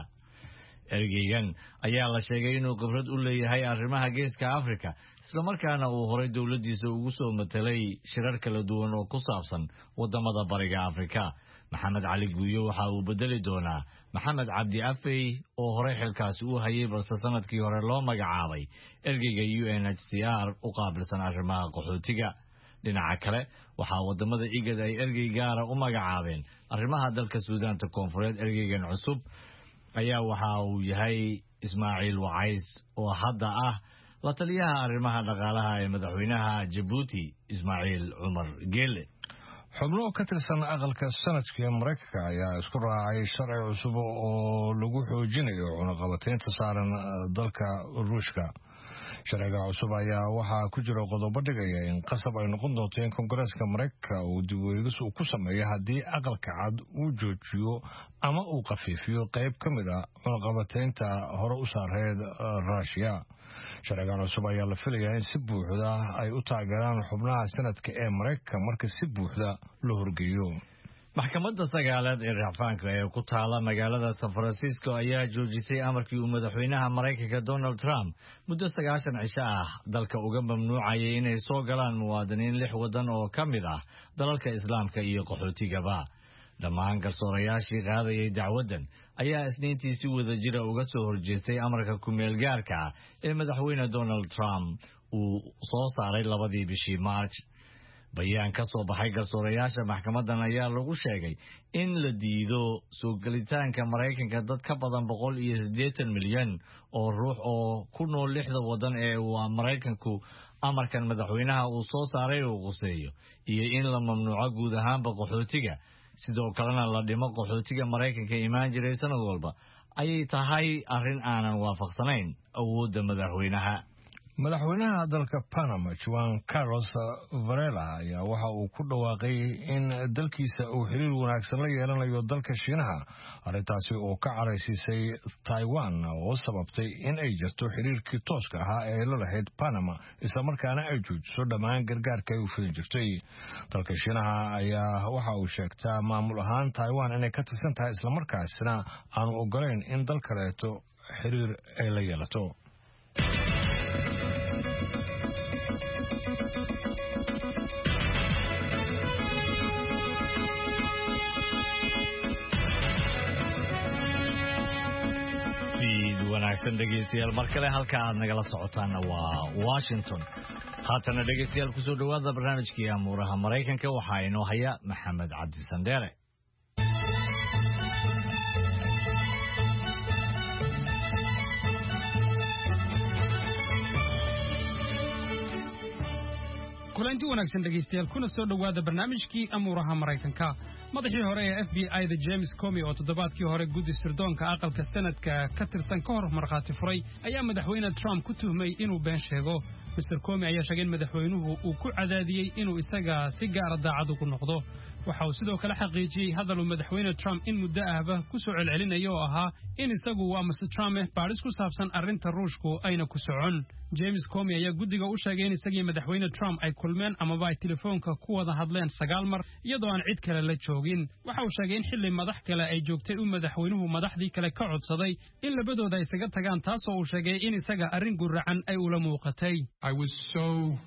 Ergeygan ayaa la sheegay inuu khibrad u leeyahay arrimaha Geeska Afrika, isla markaana uu horay dawladdiisa ugu soo matalay shirar kala duwan oo ku saabsan wadamada Bariga Afrika. Maxamed Cali Guuyo waxa uu bedeli doonaa Maxamed Cabdi Afey oo horay xilkaasi u hayay balse sanadkii hore loo magacaabay ergeyga UNHCR u qaabilsan arrimaha qaxootiga. Dhinaca kale waxaa wadamada igad ay ergey gaara u magacaabeen arrimaha dalka Suudaanta Koonfureed. Ergeygan cusub ayaa waxa uu yahay Ismaaciil Wacays oo hadda ah la taliyaha arrimaha dhaqaalaha ee madaxweynaha Djibouti Ismaaciil Cumar Geele. xubno ka tirsan aqalka sanadka Mareykanka ayaa isku raacay sharci cusub oo lagu xoojinayo cunaqabataynta saaran dalka Ruushka. sharciga cusub ayaa waxaa ku jira qodobo dhigaya in qasab ay noqon doonto in Koongareeska Mareykanka uu dib u eegis ku sameeyo haddii aqalka cad uu joojiyo ama uu qafiifiyo qayb ka mid ah cunaqabataynta hore u saareed Russia. sharcigan cusub ayaa la filayaa in si buuxda ay u taageeraan xubnaha sanadka ee Mareykanka marka si buuxda loo horgeeyo. maxkamadda sagaalaad ee racfaanka ee ku taala magaalada San Francisco ayaa joojisay amarkii uu madaxweynaha Mareykanka Donald Trump muddo 90 cisho ah dalka uga mamnuucayay inay soo galaan muwaadiniin 6 wadan oo ka mid ah dalalka Islaamka iyo qaxootigaba. dhammaan garsoorayaashii qaadayay dacwadan ayaa isniintii si wada jira uga soo horjeestay amarka ku-meel gaarka ah ee madaxweyne Donald Trump uu soo saaray 2 bishii March. bayaan ka soo baxay garsoorayaasha maxkamadan ayaa lagu sheegay in la diido soo galitaanka Mareykanka dad ka badan 180 milyan oo ruux oo ku nool 6 wadan ee uu Mareykanku amarkan madaxweynaha uu soo saaray uu quseeyo iyo in la mamnuuco guud ahaan qaxootiga. sidoo kalena la dhimo qaxootiga Mareykanka imaan jiray sanad walba ayay tahay arrin aanan waafaqsanayn awoodda madaxweynaha. madaxweynaha dalka Panama Juan Carlos Varela ayaa waxa uu ku dhawaaqay in dalkiisa uu xiriir wanaagsan la yeelanayo dalka Shiinaha. arrintaasi oo ka caraysiisay Taiwan oo sababtay in ay jirto xiriirkii tooska ahaa ee la lahayd Panama isla markaana ay joojiso dhammaan gargaarka ay u fidin jirtay. dalka Shiinaha ayaa waxa uu sheegtaa maamul ahaan Taiwan inay ka tirsan tahay isla markaasina aanu ogolayn in dal kaleeto xiriir ay la yeelato. wanaagsan dhegeystayaal mar kale halka aad nagala socotaan waa Washington. haatana dhegeystayaal kusoo dhawaada barnaamijkii amuuraha Mareykanka waxaa inoo haya Maxamed Cabdi Sandere. kulanti wanaagsan dhegeystayaal kuna soo dhawaada barnaamijkii amuuraha Mareykanka. madaxii hore ee FBI James Comey oo toddobaadkii hore guddi sirdoonka aqalka sanadka ka tirsan ka hor markhaati furay ayaa madaxweyne Trump ku tuhmay inuu been sheego. Mr. Comey ayaa sheegay in madaxweynuhu uu ku cadaadiyay inuu isaga si gaar ah daacad ugu noqdo. waxa uu sidoo kale xaqiijiyay hadal uu madaxweyne Trump in muddo ahba ku soo celcelinayo oo ahaa in isagu waa Mr. Trump baaris ku saabsan arrinta Ruushku ayna ku socon. James Comey ayaa guddiga u sheegay in isagii madaxweyne Trump ay kulmeen amaba ay telefoonka ku wada hadleen 9 mar iyadoo aan cid kale la joogin. waxa uu sheegay in xilli madax kale ay joogtay uu madaxweynuhu madaxdii kale ka codsaday in labadooda ay isaga tagaan taasoo uu sheegay in isaga arrin guracan ay ula muuqatay. I was so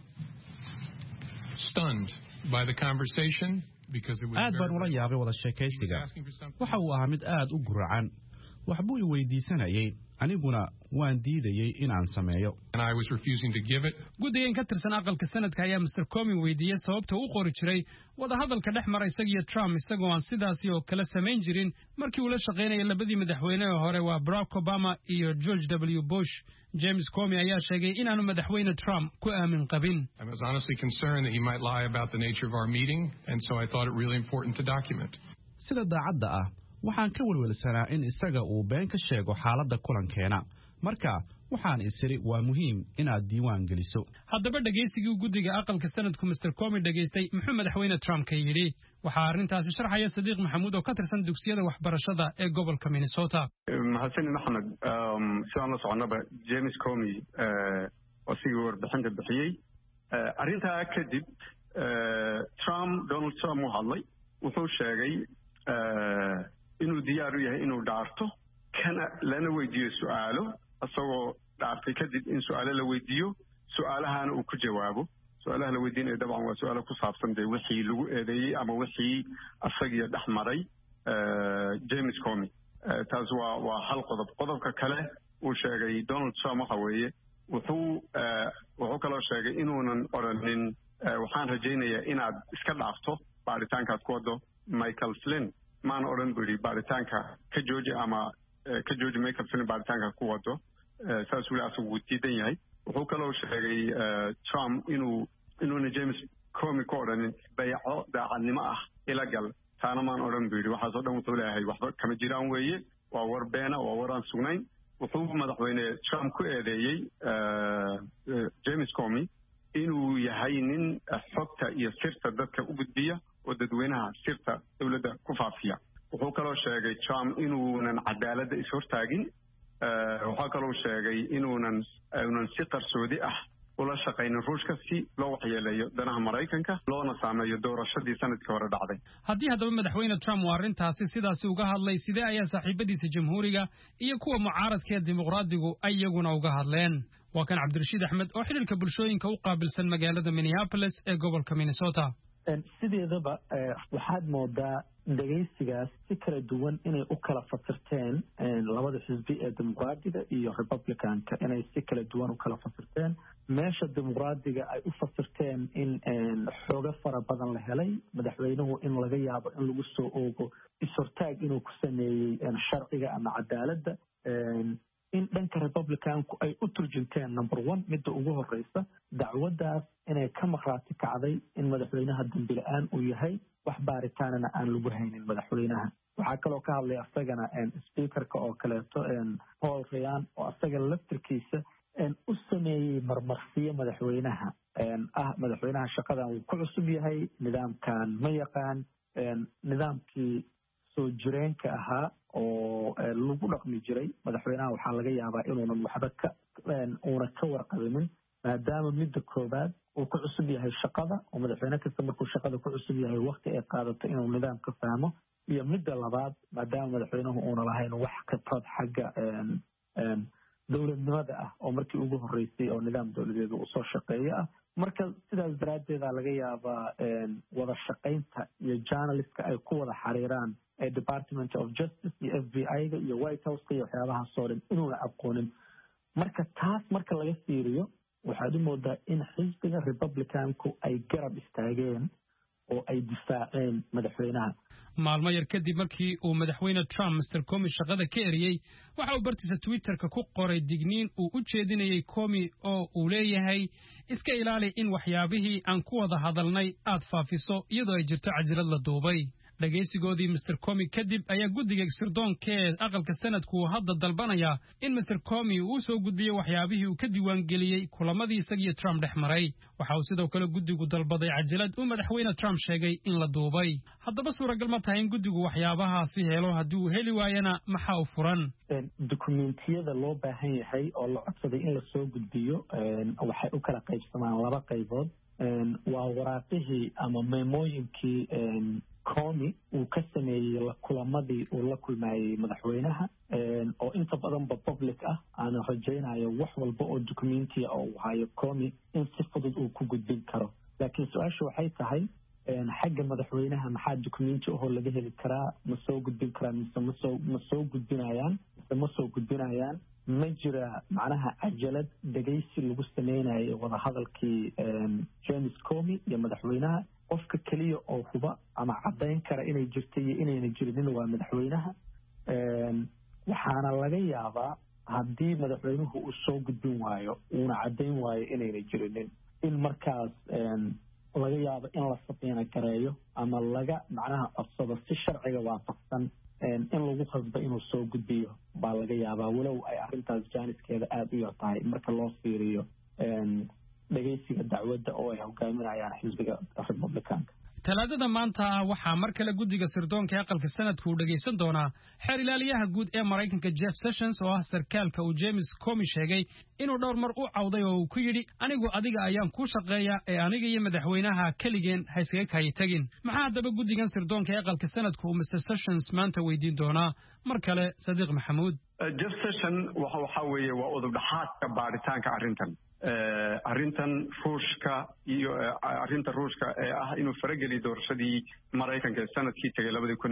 stunned by the conversation. aad baan ula yaabay wada sheekaysiga. waxa uu ahaa mid aad u guracan. waxbuu i weydiisanayay aniguna waan diidayay inaan sameeyo. guddigan ka tirsan aqalka sanadka ayaa Mr. Comey weydiiyay sababta uu qori jiray wada hadalka dhex mara isaga iyo Trump isagoo aan sidaasi oo kale samayn jirin markii uu la shaqeynayay labadii madaxweyne hore waa Barack Obama iyo George W. Bush. James Comey ayaa sheegay inaanu madaxweyne Trump ku aamin qabin. I was honestly concerned that he might lie about the nature of our meeting, and so I thought it really important to document. sida daacadda ah waxaan ka welwelsanaa in isaga uu been ka sheego xaaladda kulankeena. marka waxaan isiri waa muhiim inaad diiwaan geliso. haddaba dhegaysigii guddiga aqalka sanadku Mr. Comey dhageystay muxuu madaxweyne Trump ka yidhi waxaa arrintaasi sharxaya Sadiiq Maxamuud oo ka tirsan dugsiyada waxbarashada ee gobolka Minnesota. mahadsan Maxamed sidaan la soconaba James Comey wasigii warbixinta bixiyey arrintaa kadib Donald Trump uu hadlay wuxuu sheegay inuu diyaar u yahay inuu dhaarto kana lana weydiiyo su'aalo asagoo dhaartay kadib in su'aalo la weydiiyo su'aalahaana uu ku jawaabo su'aalaha la weydiinayo dabcan waa su'aalo ku saabsan dee wixii lagu eedeeyey ama wixii asagiyo dhex maray James Comey taas waa hal qodobka kale uu sheegay Donald Trump waxa weeye wuxuu kaloo sheegay inuunan odhanin waxaan rajaynayaa inaad iska dhaafto baaritaankaad ku wado Michael Flynn maana odhan buu yidhi baaritaanka ka jooji Michael Flynn baaritaanka ku wado saas weli asagu wuu diidan yahay wuxuu kaloo sheegay Trump inuuna James Comey ku odhanin bayco daacadnimo ah ila gal taana maan odhan buu yidhi waxaasoo dhan wuxuu leeyahay waxba kama jiraan weeye waa war beena waa war aan sugnayn wuxuu madaxweyne Trump ku eedeeyey James Comey inuu yahay nin xogta iyo sirta dadka u gudbiya oo dadweynaha sirta dowladda ku faafiya wuxuu kaloo sheegay Trump inuunan cadaaladda ishortaagin waxaa kaloo sheegay inuunan si qarsoodi ah ula shaqaynin ruushka si loo waxyeeleeyo danaha Maraykanka loona saameeyo doorashadii sanadkii hore dhacday. haddii haddaba madaxweyne Trump uu arrintaasi sidaasi uga hadlay sidee ayaa saaxiibadiisa jamhuuriga iyo kuwa mucaaradka ee dimuqraadigu ay iyaguna uga hadleen waa kan Cabdirashiid Axmed oo xiriirka bulshooyinka u qaabilsan magaalada Minneapolis ee gobolka Minnesota. sideedaba waxaad moodaa dhagaysigaas si kala duwan inay u kala fasirteen labada xisbi ee dimuqraadiga iyo republicanka inay si kala duwan u kala fasirteen meesha dimuqraadiga ay u fasirteen in xooga fara badan la helay madaxweynuhu in laga yaabo in lagu soo oogo is-hortaag inuu ku sameeyey sharciga ama cadaaladda in dhanka republicanku ay u turjunteen number one midda ugu horeysa dacwaddaas inay ka maqraati kacday in madaxweynaha dambi la-aan uu yahay wax baaritaanana aan lagu haynin madaxweynaha waxaa kaloo ka hadlay asagana speakerka oo kaleeto Paul Ryan oo asaga laftirkiisa u sameeyey marmarsiyo madaxweynaha madaxweynaha shaqadan wuu ku cusub yahay nidaamkan ma yaqaan nidaamkii soo jireenka ahaa oo lagu dhaqmi jiray madaxweynaha waxaa laga yaabaa inuunan waxba uuna ka warqabinin maadaama midda koobaad uu ku cusub yahay shaqada oo madaxweyne kasta markuu shaqada ku cusub yahay waqti ay qaadato inuu nidaamka fahmo iyo midda labaad maadaama madaxweynuhu uuna lahayn wax khibrad xagga dowladnimada ah oo markii ugu horeysay oo nidaam dowladeedu uu soo shaqeeyo ah marka sidaas daraaddeeda laga yaabaa wada shaqaynta iyo journalistka ay ku wada xiriiraan Department of Justice iyo FBI-ga iyo White House-ka iyo waxyaabahaasoo dhan inuuna aqoonin marka taas marka laga fiiriyo waxaad u moodaa in xisbiga Republicanku ay garab istaageen oo ay difaaceen madaxweynaha maalmo yar kadib markii uu madaxweyne Trump Mr. Comey shaqada ka eriyey waxa uu bartiisa Twitterka ku qoray digniin uu u jeedinayay Comey oo uu leeyahay iska ilaali in waxyaabihii aan ku wada hadalnay aad faafiso iyadoo ay jirto cajalad la duubay dhagaysigoodii Mr. Comey kadib ayaa guddiga sirdoonka ee aqalka sanadku hadda dalbanaya in Mr. Comey uu soo gudbiyo waxyaabihii uu ka diiwaan geliyey kulamadii isaga iyo Trump dhex maray waxa uu sidoo kale guddigu dalbaday cajalad uu madaxweyne Trump sheegay in la duubay haddaba suuragal ma tahay in guddigu waxyaabahaasi helo haddii uu heli waayana maxaa u furan dukumentiyada loo baahan yahay oo la codsaday in la soo gudbiyo waxay u kala qaybsamaan laba qaybood waa waraaqihii ama meemooyinkii Comey uu ka sameeyey kulamadii uu la kulmayey madaxweynaha oo inta badanba public ah aan rajaynayo wax walba oo documentiya oo uu hayo Comey in si fudud uu ku gudbin karo laakiin su-aasha waxay tahay xagga madaxweynaha maxaa documenti oo laga heli karaa ma soo gudbin karaan mise ma soo gudbinayaan ma jira macnaha cajalad dhagaysi lagu sameynayo wada hadalkii James Comey iyo madaxweynaha qofka kaliya oo huba ama caddayn kara inay jirto iyo inayna jirin waa madaxweynaha waxaana laga yaabaa haddii madaxweynuhu uu soo gudbin waayo uuna caddayn waayo inayna jirinin in markaas laga yaabo in la sabiina gareeyo ama laga macnaha codsado si sharciga waafaqsan in lagu khasbo inuu soo gudbiyo baa laga yaabaa walow ay arrintaas jaaniskeeda aada u yar tahay marka loo fiiriyo dhegeysiga dacwadda oo ay hogaaminayaan xisbiga republicaanka. talaadada maanta ah waxaa mar kale guddiga sirdoonka aqalka sanadku uu dhegaysan doonaa xeer ilaaliyaha guud ee Mareykanka Jeff Sessions oo ah sarkaalka uu James Comey sheegay inuu dhowr mar u cawday oo uu ku yidhi anigu adiga ayaan ku shaqeeyaa ee aniga iyo madaxweynaha kaligeen ha iskaga kay tagin. maxaa haddaba guddigan sirdoonka ee aqalka sanadku uu Mr Sessions maanta weydiin doonaa mar kale Sadiq Maxamuud. Jeff Sessions waxa weeye waa udub dhaxaadka baaritaanka arrintan ruushka iyo arrinta ruushka ee ah inuu farageli doorashadii Mareykanka ee sanadkii tagay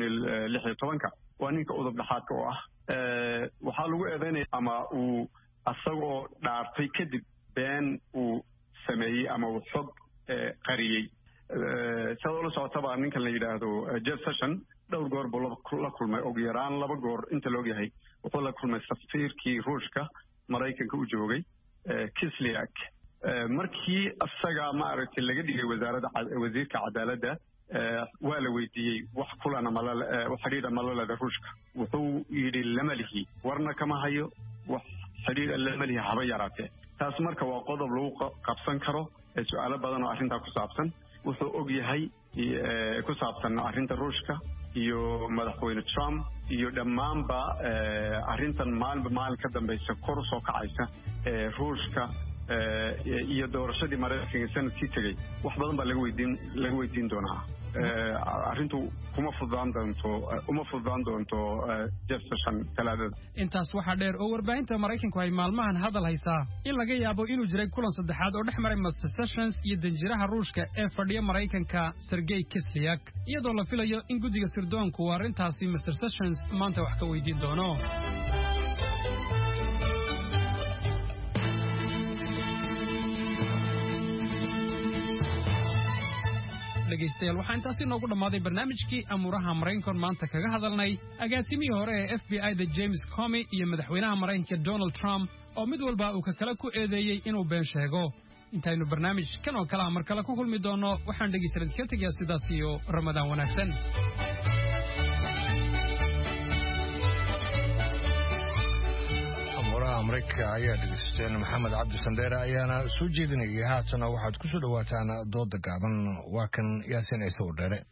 2016 waa ninka udub dhaxaadka oo ah waxaa lagu eedeynaya ama uu asagoo dhaartay kadib been uu sameeyey ama uu xog qariyey sidoo la socotaba ninkan la yidhaahdo Jeff Sessions dhowr goor buu la kulmay ugu yaraan 2 goor inta loo yahay wuxuu la kulmay safiirkii ruushka Mareykanka u joogay Kislyak markii asaga maaragtay laga dhigay wasiirka cadaaladda waa la weydiiyey wax kulana wax xidhiidha malalada ruushka wuxuu yidhi lama lihi warna kama hayo wax xidhiidha lama lihi haba yaraatee taas marka waa qodob lagu qabsan karo su'aalo badan oo arrintaa ku saabsan wuxuu og yahay ku saabsan arrinta ruushka iyo madaxweyne Trump iyo dhammaanba arrintan maalin ka dambaysa kor soo kacaysa ruushka iyo doorashadii Mareykanka sanadkii tagay wax badan baa laga weydiin doonaa arrintu uma fududaan doonto Jeff Sessions talaadada. intaas waxaa dheer oo warbaahinta Mareykanku ay maalmahan hadal haysaa in laga yaabo inuu jiray kulan saddexaad oo dhex maray Mr Sessions iyo danjiraha ruushka ee fadhiya Mareykanka Sergey Kislyak iyadoo la filayo in guddiga sirdoonku uu arrintaasi Mr Sessions maanta wax ka weydiin doono. dhegaystayaal waxaan intaasi noogu dhammaaday barnaamijkii amuuraha Mareykanka maanta kaga hadalnay agaasimihii hore ee FBI-da James Comey iyo madaxweynaha Mareykanka Donald Trump oo mid walba uu ka kala ku eedeeyey inuu been sheego. intaynu barnaamij kan oo kale mar kale ku kulmi doono waxaan dhegaystayaal ka tagayaa sidaas iyo Ramadaan wanaagsan. Mareykanka ayaa dhegeystayaal Maxamed Cabdi Sandeere ayaana soo jeedinayay haatana waxaad ku soo dhawaataan dooda gaaban waa kan Yaasiin Ciise oo dheere.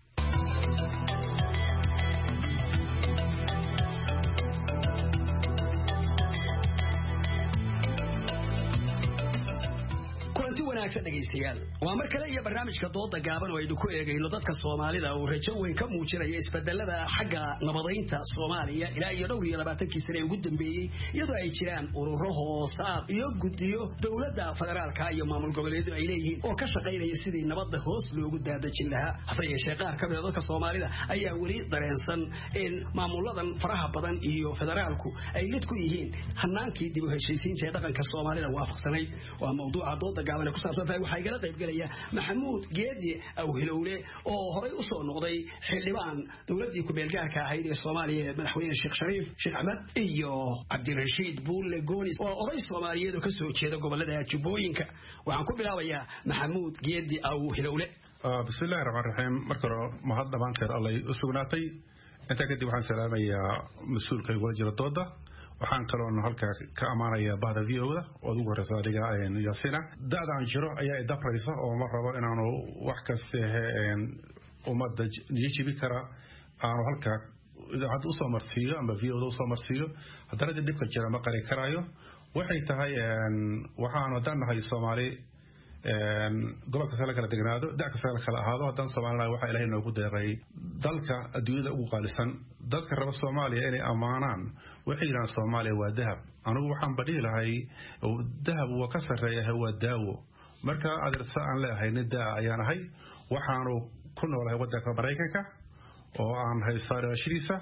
dhegeystayaal waa mar kale iyo barnaamijka dooda gaaban oo aynu ku eegayno dadka Soomaalida oo rajo weyn ka muujinaya isbedelada xagga nabadeynta Soomaaliya ilaa iyo 22 sano ugu dambeeyay iyadoo ay jiraan ururo hoosaad iyo guddiyo dawladda federaalka iyo maamul goboleedyadu ay leeyihiin oo ka shaqeynaya sidii nabadda hoos loogu daadajin lahaa hase yeeshee qaar ka mid ah dadka Soomaalida ayaa weli dareensan in maamuladan faraha badan iyo federaalku ay lid ku yihiin hanaankii dib u heshiisiinta dhaqanka Soomaalida waafaqsanay waa mawduuca dooda gaaban ku saabsan waxay kala qayb galaya Maxamuud Geedi aw Hilowle oo horay u soo noqday xildhibaan dawladii ku beelgaarka ahayd ee Soomaaliya madaxweyne Sheekh Shariif Sheekh Ahmed iyo Cabdirashiid Buule Goonis oo oday Soomaaliyeed oo ka soo jeeda gobolada Jubbooyinka waxaan ku bilaabayaa Maxamuud Geedi aw Hilowle. bismillaahir rahmaanir rahiim marka mahad dhamaan kar Allah u sugnaatay inta kadib waxaan salaamayaa mas'uulka ugu jira dooda waxaan kaloo halka ka amaanayaa bahda VO-da oo ugu horeysa adiga Yaasiina da'dan jiro ayaa idabraysa oo ma rabo inaanu wax kasta umada nijibi kara aanu halka idaacad u soo marsiiyo ama VO-da u soo marsiiyo haddana dibka jira ma qari karaayo waxay tahay waxaan wadanahay Soomaali gobolka kale kala degnaado dadka kale ahaado hadan Soomaaliya waxa Ilaahay noogu deeqay dalka adduunyada ugu qaalisan dadka raba Soomaaliya inay amaanaan waxay yiraahdaan Soomaaliya waa dahab anigu waxaan badii lahay dahab waa ka sareeyaa waa daawo marka adeersa aan leeyahay nidaa ayaan ahay waxaanu ku noolahay wadanka Mareykanka oo aan haysto shiriisa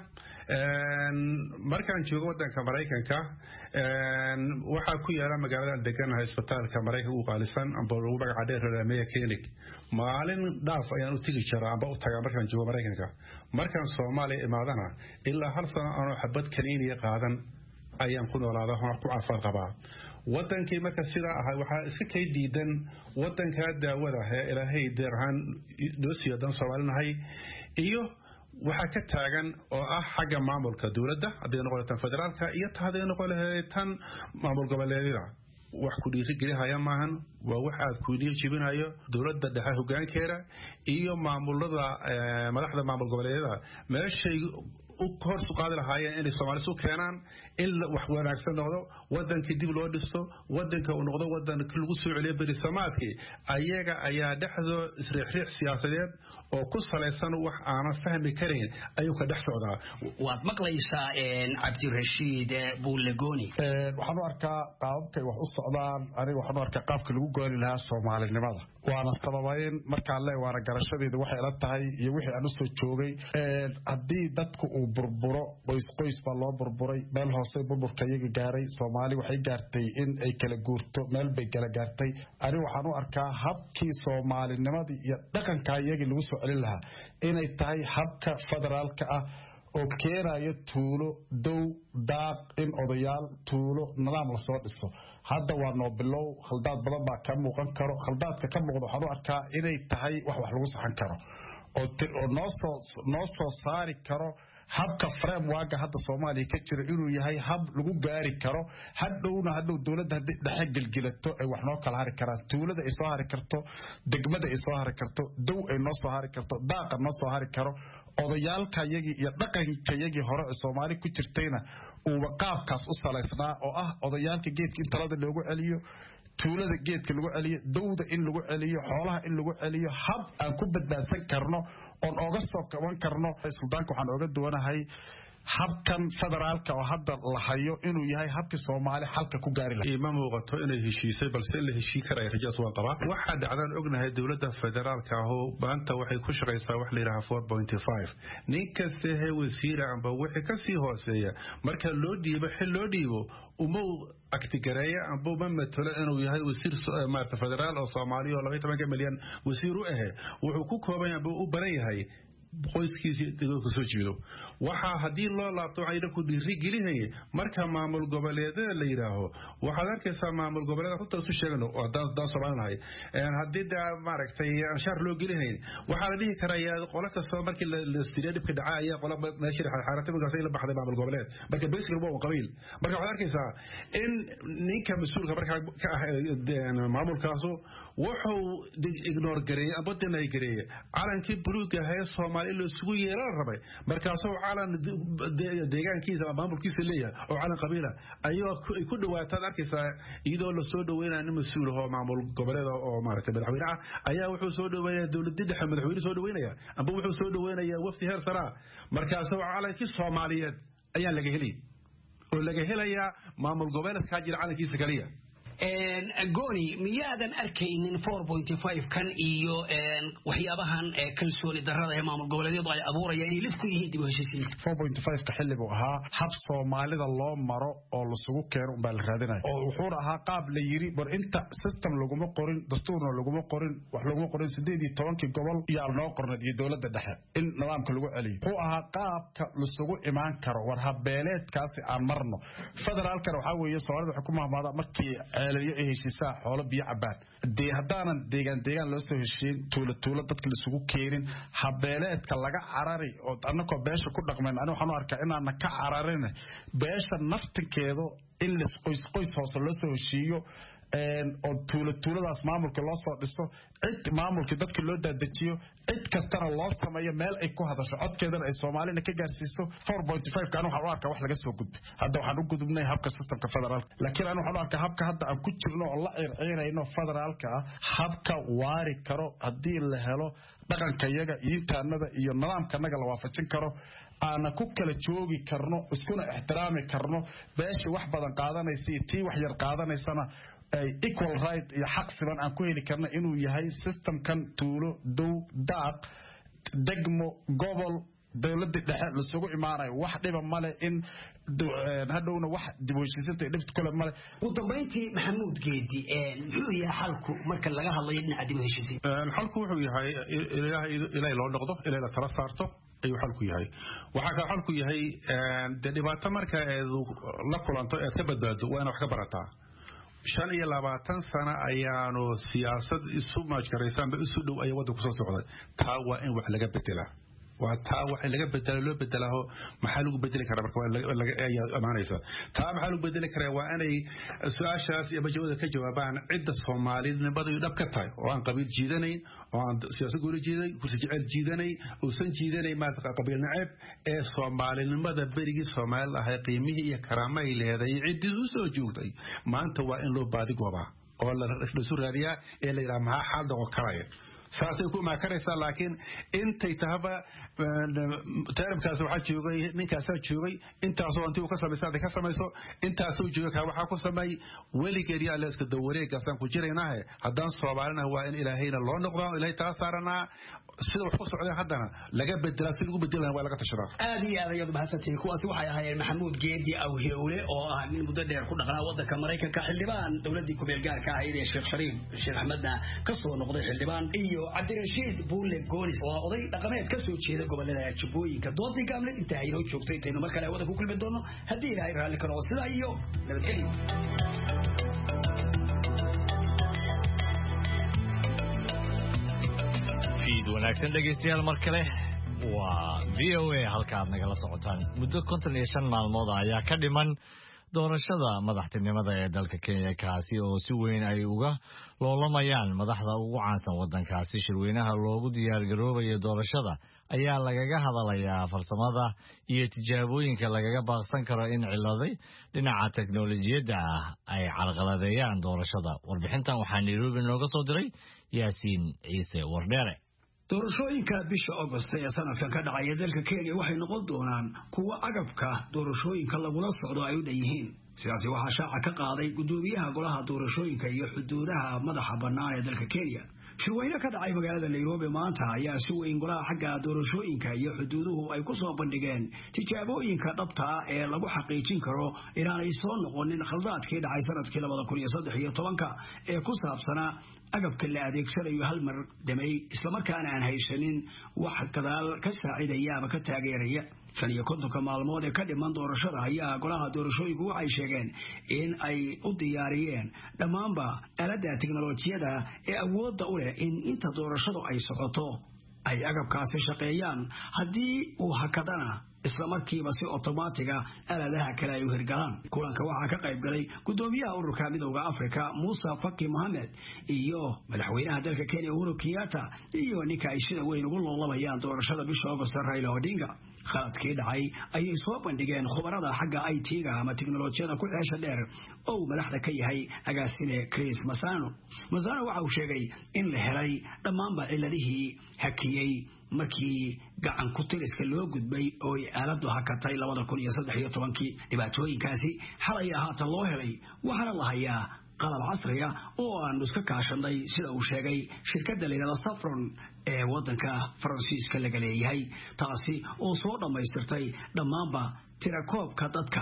markaan joogo wadanka Mareykanka waxa ku yaala magaalada degan isbitaalka Mareykanka ugu qaalisan amba lagu magac dheer Mayo Clinic maalin dhaaf ayaan u tagi jiraa amba u tagaa markaan joogo Mareykanka markaan Soomaaliya imaadana ilaa hal sano aan xabad kaniiniga qaadan ayaan ku noolaadaa waxaan ku caafimaad qabaa wadankii marka sida ahay waxa iska kay diidan wadanka daawada Ilaahay deerhan doosiyo dan Soomaalinahay iyo waxa ka taagan oo ah xagga maamulka dawladda haday noqoto federaalka iyo haday noqoto tan maamul goboleedyada wax ku dhiirigeliyay maahan waa wax aad ku dhiirigeliyo dawladda dhexe hoggaankeeda iyo maamulada madaxda maamul goboleedyada meeshay u kor soo qaadi lahaayeen in Soomaalidu keenaan in wax wanaagsan noqdo wadanka dib loo dhisto wadanka uu noqdo wadanka lagu soo celiyo berisamaadkii ayaga ayaa dhaxdo isriix siyaasadeed oo ku saleysan wax aan fahmi karin ayuu ka dhex socdaa waad maqlaysaa Cabdi Rashiid Buulegoni waxaan arkaa qaabkay wax u socdaan aniga waxaan arkaa qaabka lagu gooni lahaa Soomaalinimada waana sababayn marka la waana garashadeedu waxay la tahay iyo wixii aan soo joogay hadii dadku uu burburo qoys baa loo burburay meel hoose burburka iyaga gaaray Soomaali waxay gaartay in ay kala guurto meel bay kala gaartay ani waxaan u arkaa habkii Soomaalinimadii iyo dhaqanka iyaga lagu soo celin lahaa inay tahay habka federaalka ah oo keenayo tuulo dow daaq in odayaal tuulo nidaam la soo dhiso hadda waa noo bilow khaldaad badan baa ka muuqan karo khaldaadka ka muuqdo waxaan u arkaa inay tahay wax lagu saxan karo oo noo soo saari karo habka framework hadda Soomaaliya ka jira inuu yahay hab lagu gaari karo hadhowna dawladda dhexe gilgilato ay wax noo kala hari karaan tuulada ay soo hari karto degmada ay soo hari karto dow ay noo soo hari karto daaqa noo soo hari karo odayaalka iyagi iyo dhaqanka iyagi hore ee Soomaali ku jirtayna uu qaabkaas u saleysnaa oo ah odayaalka geedka in talada loogu celiyo tuulada geedka lagu celiyo dawda in lagu celiyo xoolaha in lagu celiyo hab aan ku badbaadsan karno oo oga soo kaban karno suldaanka waxaan oga duwanahay habkan federaalka oo hadda la hayo inuu yahay habka Soomaali xalka ku gaari lahaa ima muuqato inay heshiisay balse la heshii karay rajaas waan qabaa waxa dhacdan ognahay dawladda federaalka oo baanta waxay ku shaqeysaa wax la yiraahdo 4.5 ninka sahe wasiir amba wixii ka sii hooseeya marka loo dhiibo xil loo dhiibo uma aktigareeya amba uma matalo inuu yahay wasiir maarta federaal oo Soomaali oo 12 milyan wasiir u ah wuxuu ku kooban yahay u baran yahay qoyskiisa dadka soo jeedo waxa hadii loo laabto ay ku dhiirigelinay marka maamul goboleedyada la yiraahdo waxa arkaysaa maamul goboleedyada ku taasoo sheegano oo dad Soomaaliyeed hadii maaragtay anshaar loo gelinayn waxa la dhihi karaa qolo kasta markii la istiraad dibka dhacay qolo meesha xaaladda magaasay la baxday maamul goboleed marka basically waa qabiil marka waxa arkaysaa in ninka mas'uulka marka ka ah maamulkaasu wuxuu ignore gareeyay abadana ay gareeyay calankii buluuga ah ee Soomaaliya ilo isugu yeelan rabay markaasoo calan deegaankiisa maamulkiisa leeyahay oo calan qabiila ayuu ku dhawaatay arkaysaa iyadoo la soo dhaweynayo mas'uul oo maamul goboleed oo maaragtay madaxweyne ah ayaa wuxuu soo dhaweeyay dawladda dhexe madaxweyne soo dhaweynaya amba wuxuu soo dhaweynayaa wafdi heer sare markaasoo calankii Soomaaliyeed ayaa laga helay oo laga helayaa maamul goboleedka jira calankiisa kaliya gooni miyaadan arkaynin 4.5 kan iyo waxyaabahan kalsooni darrada ee maamul goboleedyadu ay abuurayaan inay lif ku yihiin dib u heshiisiin 4.5 ka xilligu ahaa hab Soomaalida loo maro oo la sugu keeno baa la raadinay oo wuxuu ahaa qaab la yiri bar inta system laguma qorin dastuurna laguma qorin wax laguma qorin 18 gobol yaa loo qornay iyo dawladda dhexe in nidaamka lagu celiyo wuxuu ahaa qaabka la sugu imaan karo war habeeleedkaasi aan marno federaalka waxa weeye Soomaalida waxa ku mahmaada markii ceeliyo heshiisa xoolo biyo cabaan hadaanan deegaan loo soo heshiin tuulo dadka la isugu keenin habeeleedka laga carari oo annako beesha ku dhaqmeen aniga waxaan arkaa inaan ka cararin beesha naftinkeedo in la qoys hoose loo soo heshiiyo oo tuuladaas maamulka loo soo dhiso cid maamulka dadka loo daadajiyo cid kastana loo sameeyo meel ay ku hadasho codkeedana ay Soomaalina ka gaarsiiso 4.5 kan waxa uu arkaa wax laga soo gudbay hadda waxaan u gudubnay habka systemka federaalka laakiin aan waxaan arkaa habka hadda aan ku jirno oo la ciirciirayno federaalka habka waari karo hadii la helo dhaqanka iyaga intaanada iyo nidaamkanaga la waafajin karo aan ku kala joogi karno iskuna ixtiraami karno beesha wax badan qaadanaysa tii wax yar qaadanaysana equal right iyo xaq siban aan ku heli karna inuu yahay system kan tuulo dow daaq degmo gobol dawladda dhexe la sugu imaanay wax dhiba male in hadhowna wax dib u heshiisanta dhibta kale male ugu dambeyntii Maxamuud Geedi muxuu yahay xalku marka laga hadlayo dhinaca dib u heshiisanta xalku wuxuu yahay ilaahay loo noqdo ilaahay la tala saarto ayuu xalku yahay waxa ka xalku yahay dhibaato marka la kulanto ee ka badbaado waa wax ka barataa 25 sano ayaanu siyaasad isu maajkaraysan ba isu dhow ay wada ku soo socday taa waa in wax laga bedelaa وتا وحي laga bedelo loo bedelaho maxaa lagu bedeli karaa marka laga amaanaysa taa maxaa lagu bedeli karaa waa inay su'aashaas iyo bajooda ka jawaabaan cid Soomaaliyeednimada iyo dhabka tahay oo aan qabiil jiidanayn oo aan siyaasad gool jiiday ku sijil jiidanay oo san jiidanay ma qabiil nacab ee Soomaalinimada berigi Soomaaliland ay qiimihii iyo karaamay leedahay cid u soo joogtay maanta waa in loo baadi goobaa oo la soo raadiyaa ee la yiraahdo maxaa xal oo kale saasay ku ma karaysaa laakiin intay tahaba taaribkaas waxa joogay ninkaas joogay intaas oo intii ka sameysay ka sameyso intaas oo joogay waxa ku sameey waligeed yaa la iska dawareegasan ku jireenahay haddaan Soomaalina waa in Ilaahayna loo noqdo Ilaahay taa saarana sida wax ku socday haddana laga bedela si lagu bedelan waa laga tashadaa aad iyo aad ayadu mahadsantiin kuwaas waxay ahaayeen Maxamuud Geedi aw Hirawle oo ah nin muddo dheer ku dhaqnaa wadanka Mareykanka xildhibaan dawladii ku meel gaarka ahayd ee Sheekh Shariif Sheekh Ahmedna ka soo noqday xildhibaan iyo Cabdirashiid Buule Goonis oo oday dhaqameed ka soo jeeda gobolada Jubbooyinka doodii gaamleed inta ay noo joogtay intaynu mar kale wada ku kulmi doono haddii Ilaahay raalli ka noqdo sidaa iyo nabadgelyo wanaagsan dhegeystayaal mar kale waa VOA halka aad nagala socotaan muddo 55 maalmood ayaa ka dhiman doorashada madaxtinimada ee dalka Kenya kaasi oo si weyn ay uga loolamayaan madaxda ugu caansan wadankaasi shirweynaha loogu diyaar garoobayo doorashada ayaa lagaga hadalayaa farsamada iyo tijaabooyinka lagaga baaqsan karo in ciladay dhinaca teknoolajiyadda ay carqaladeeyaan doorashada warbixintan waxaa Nairobi nooga soo diray Yaasiin Ciise Wardheere doorashooyinka bisha August ee sanadkan ka dhacaya dalka Kenya waxay noqon doonaan kuwa agabka doorashooyinka lagula socdo ay u dhayihiin sidaasi waxaa shaaca ka qaaday gudoomiyaha golaha doorashooyinka iyo xuduudaha madaxa bannaan ee dalka Kenya shirweyne ka dhacay magaalada Nairobi maanta ayaa si weyn golaha xagga doorashooyinka iyo xuduuduhu ay ku soo bandhigeen tijaabooyinka dhabta ah ee lagu xaqiijin karo inaanay soo noqonin khaldaadkii dhacay sanadkii 2013 ee ku saabsanaa agabka la adeegsanayo hal mar damay isla markaana aan haysanin wax gadaal ka saacidaya ama ka taageeraya faniyo kontonka maalmood ee ka dhiman doorashada ayaa golaha doorashooyinku waxay sheegeen in ay u diyaariyeen dhammaanba aaladda teknolojiyada ee awoodda u leh in inta doorashadu ay socoto ay agabkaasi shaqeeyaan haddii uu hakadana isla markiiba si otomaatiga aaladaha kale ay u hirgalaan kulanka waxaa ka qayb galay gudoomiyaha ururka midowga Afrika Musa Faki Mohamed iyo madaxweynaha dalka Kenya Uhuru Kenyatta iyo ninka ay sida weyn ugu loolamayaan doorashada bisha August Raila Odinga khaladkii dhacay ayay soo bandhigeen khubarada xagga IT-ga ama teknolojiyada ku xeesha dheer oo madaxda ka yahay agaasine Chris Masano waxa uu sheegay in la helay dhammaanba ciladihii hakiyay markii gacan ku tiriska loo gudbay oo aaladu hakatay 2013 dhibaatooyinkaasi xalay ahaata loo helay waxaana la hayaa qalab casri ah oo aan iska kaashanay sida uu sheegay shirkadda leedahay Saffron ee wadanka Faransiiska laga leeyahay taasi oo soo dhamaystirtay dhammaanba tirakoobka dadka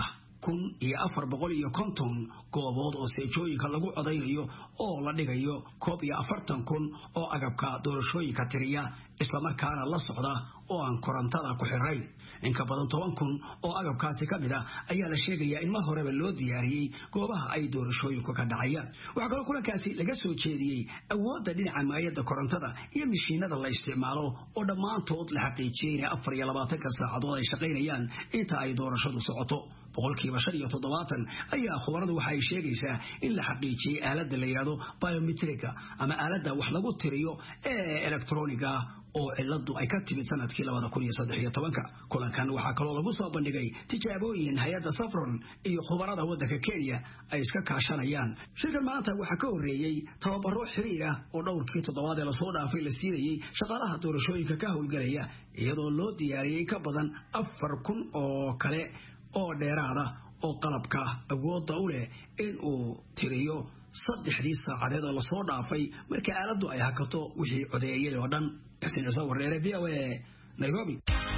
1450 goobood oo seejooyinka lagu codaynayo oo la dhigayo 40,000 oo agabka doorashooyinka tiriya isla markaana la socda oo aan korontada ku xirayn in ka badan 10,000 oo agabkaasi ka mid ah ayaa la sheegayaa in mar horeba loo diyaariyay goobaha ay doorashooyinku ka dhacayaan waxa kale kulankaasi laga soo jeediyay awoodda dhinaca maayadda korontada iyo mishiinada la isticmaalo oo dhammaantood la xaqiijiyay in 24 saacadood ay shaqaynayaan inta ay doorashadu socoto boqolkiiba 75 ayaa khubaradu waxay sheegaysaa in la xaqiijiyay aaladda la yiraahdo biometrica ama aaladda wax lagu tiriyo ee elektrooniga oo ciladu ay ka timid sanadkii 2013 kulankan waxa kale oo lagu soo bandhigay tijaabooyin hay'adda Saffron iyo khubarada wadanka Kenya ay iska kaashanayaan shirkan maanta waxa ka horeeyay tababaro xiriir ah oo dhowrkii toddobaad ee la soo dhaafay la siiyay shaqaalaha doorashooyinka ka howlgalaya iyadoo loo diyaariyay ka badan 4,000 oo kale oo dheeraada oo qalabka awoodda u leh in uu tiriyo 3 saacadood oo la soo dhaafay marka aaladu ay hakato wixii codeeyay oo dhan Yaasiin Ciise Wardheere VOA Nairobi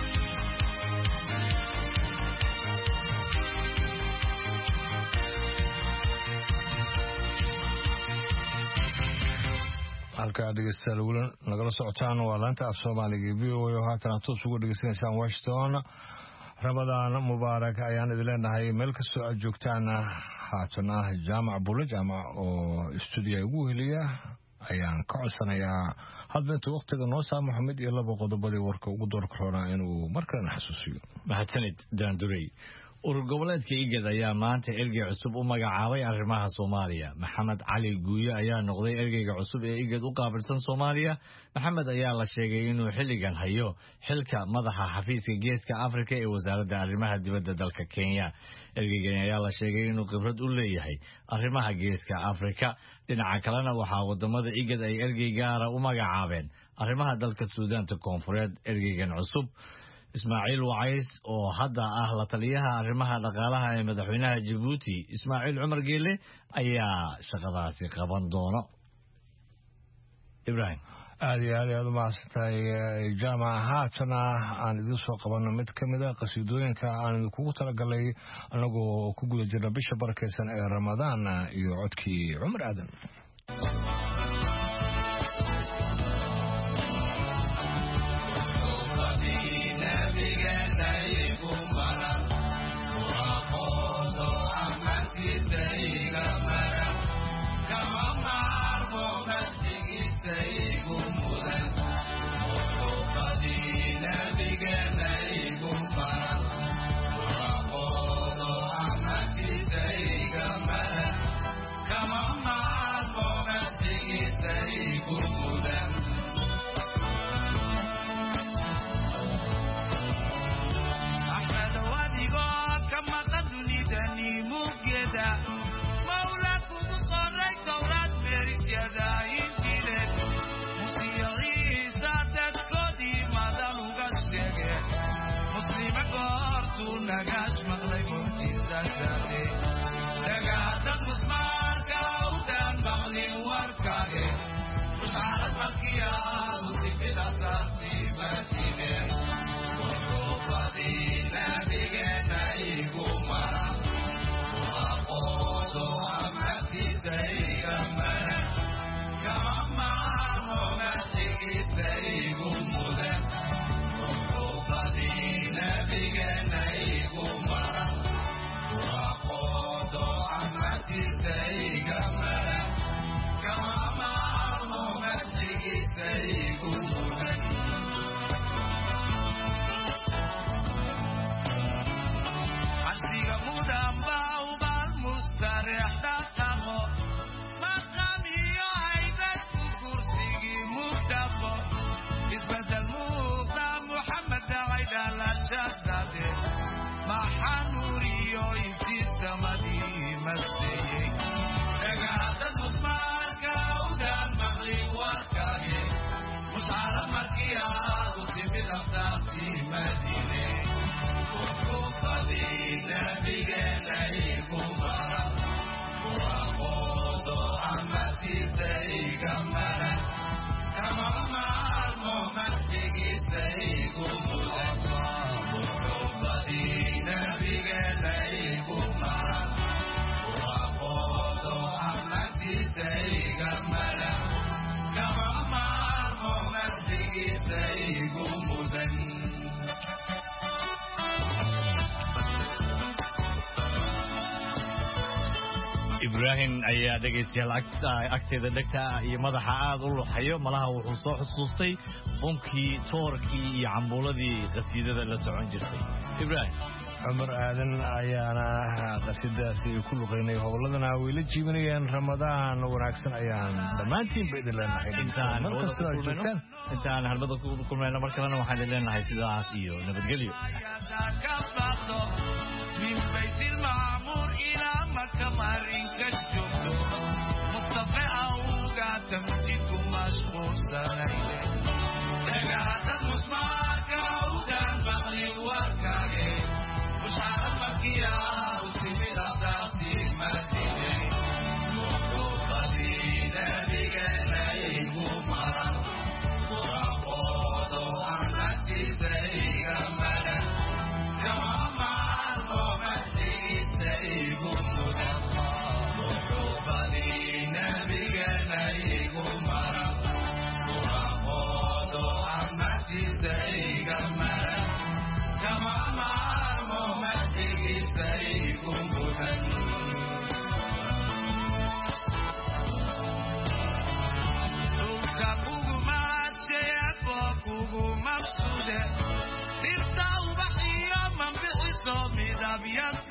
halka dhegeystayaal nagala socotaan waa laanta af Soomaaliga VOA oo haatan toos ugu dhegeysanaysan Washington Ramadan Mubarak ayaan idin leenahay meel kastoo aad joogtaan haatana jaamac Bulle jaamac oo studio ugu heliya ayaan ka codsanayaa hadba intuu wakhtiga noo saamaxo mid iyo laba qodobadii warka ugu doorka roonaa inuu markalena xasuusiyo. mahadsanid daandurey. urur goboleedka igad ayaa maanta ergey cusub u magacaabay arrimaha Soomaaliya. Maxamed Cali Guuyo ayaa noqday ergeyga cusub ee igad u qaabilsan Soomaaliya. Maxamed ayaa la sheegay inuu xilligan hayo xilka madaxa xafiiska Geeska Afrika ee wasaaradda arrimaha dibadda dalka Kenya. Ergeygan ayaa la sheegay inuu khibrad u leeyahay arrimaha Geeska Afrika. dhinaca kalena waxaa wadamada igad ay ergey gaara u magacaabeen arrimaha dalka Suudaanta Koonfureed. Ergeygan cusub Ismaaciil Wacays oo hadda ah la taliyaha arrimaha dhaqaalaha ee madaxweynaha Djibouti Ismaaciil Cumar Geele ayaa shaqadaasi qaban doono. Ibrahim aad iyo aad u mahadsantahay jaamac. haatana aan idin soo qabanno mid ka mid ah qasiidooyinka aan kugu talagalay anagoo ku guda jirna bisha barakeysan ee Ramadaan iyo codkii Cumar Aadan. Ibrahim ayaa dhageystayaal agteeda dhagta iyo madaxa aad u luxayo malaha wuxuu soo xusuustay bunkii toorkii iyo cambuuladii qasiidada la socon jirtay. Ibrahim Cumar Aadan ayaana qasiidadaasi ku luqeynay howladana way la jiibanayeen. Ramadaan wanaagsan ayaan dhammaantiin ba idin leenahay. intaan halbada ku kulmayno mar kalena waxaan idin leenahay sidaas iyo nabadgelyo. من بيت المعمور إلى مكة مارين كجوكو مصطفى أوغا تمتيكو مشغول سنيلة لقاعدة مسمار كاودان بغلي واركاكي مش عارف مكيا وسيبي لطاقتي مدينة موكو قدينة بيجانا يقو مرام وراقودو عمتي زي غمانا كمان Gama lagu mabsude dhirta ubaxiyo manbixiso midabyad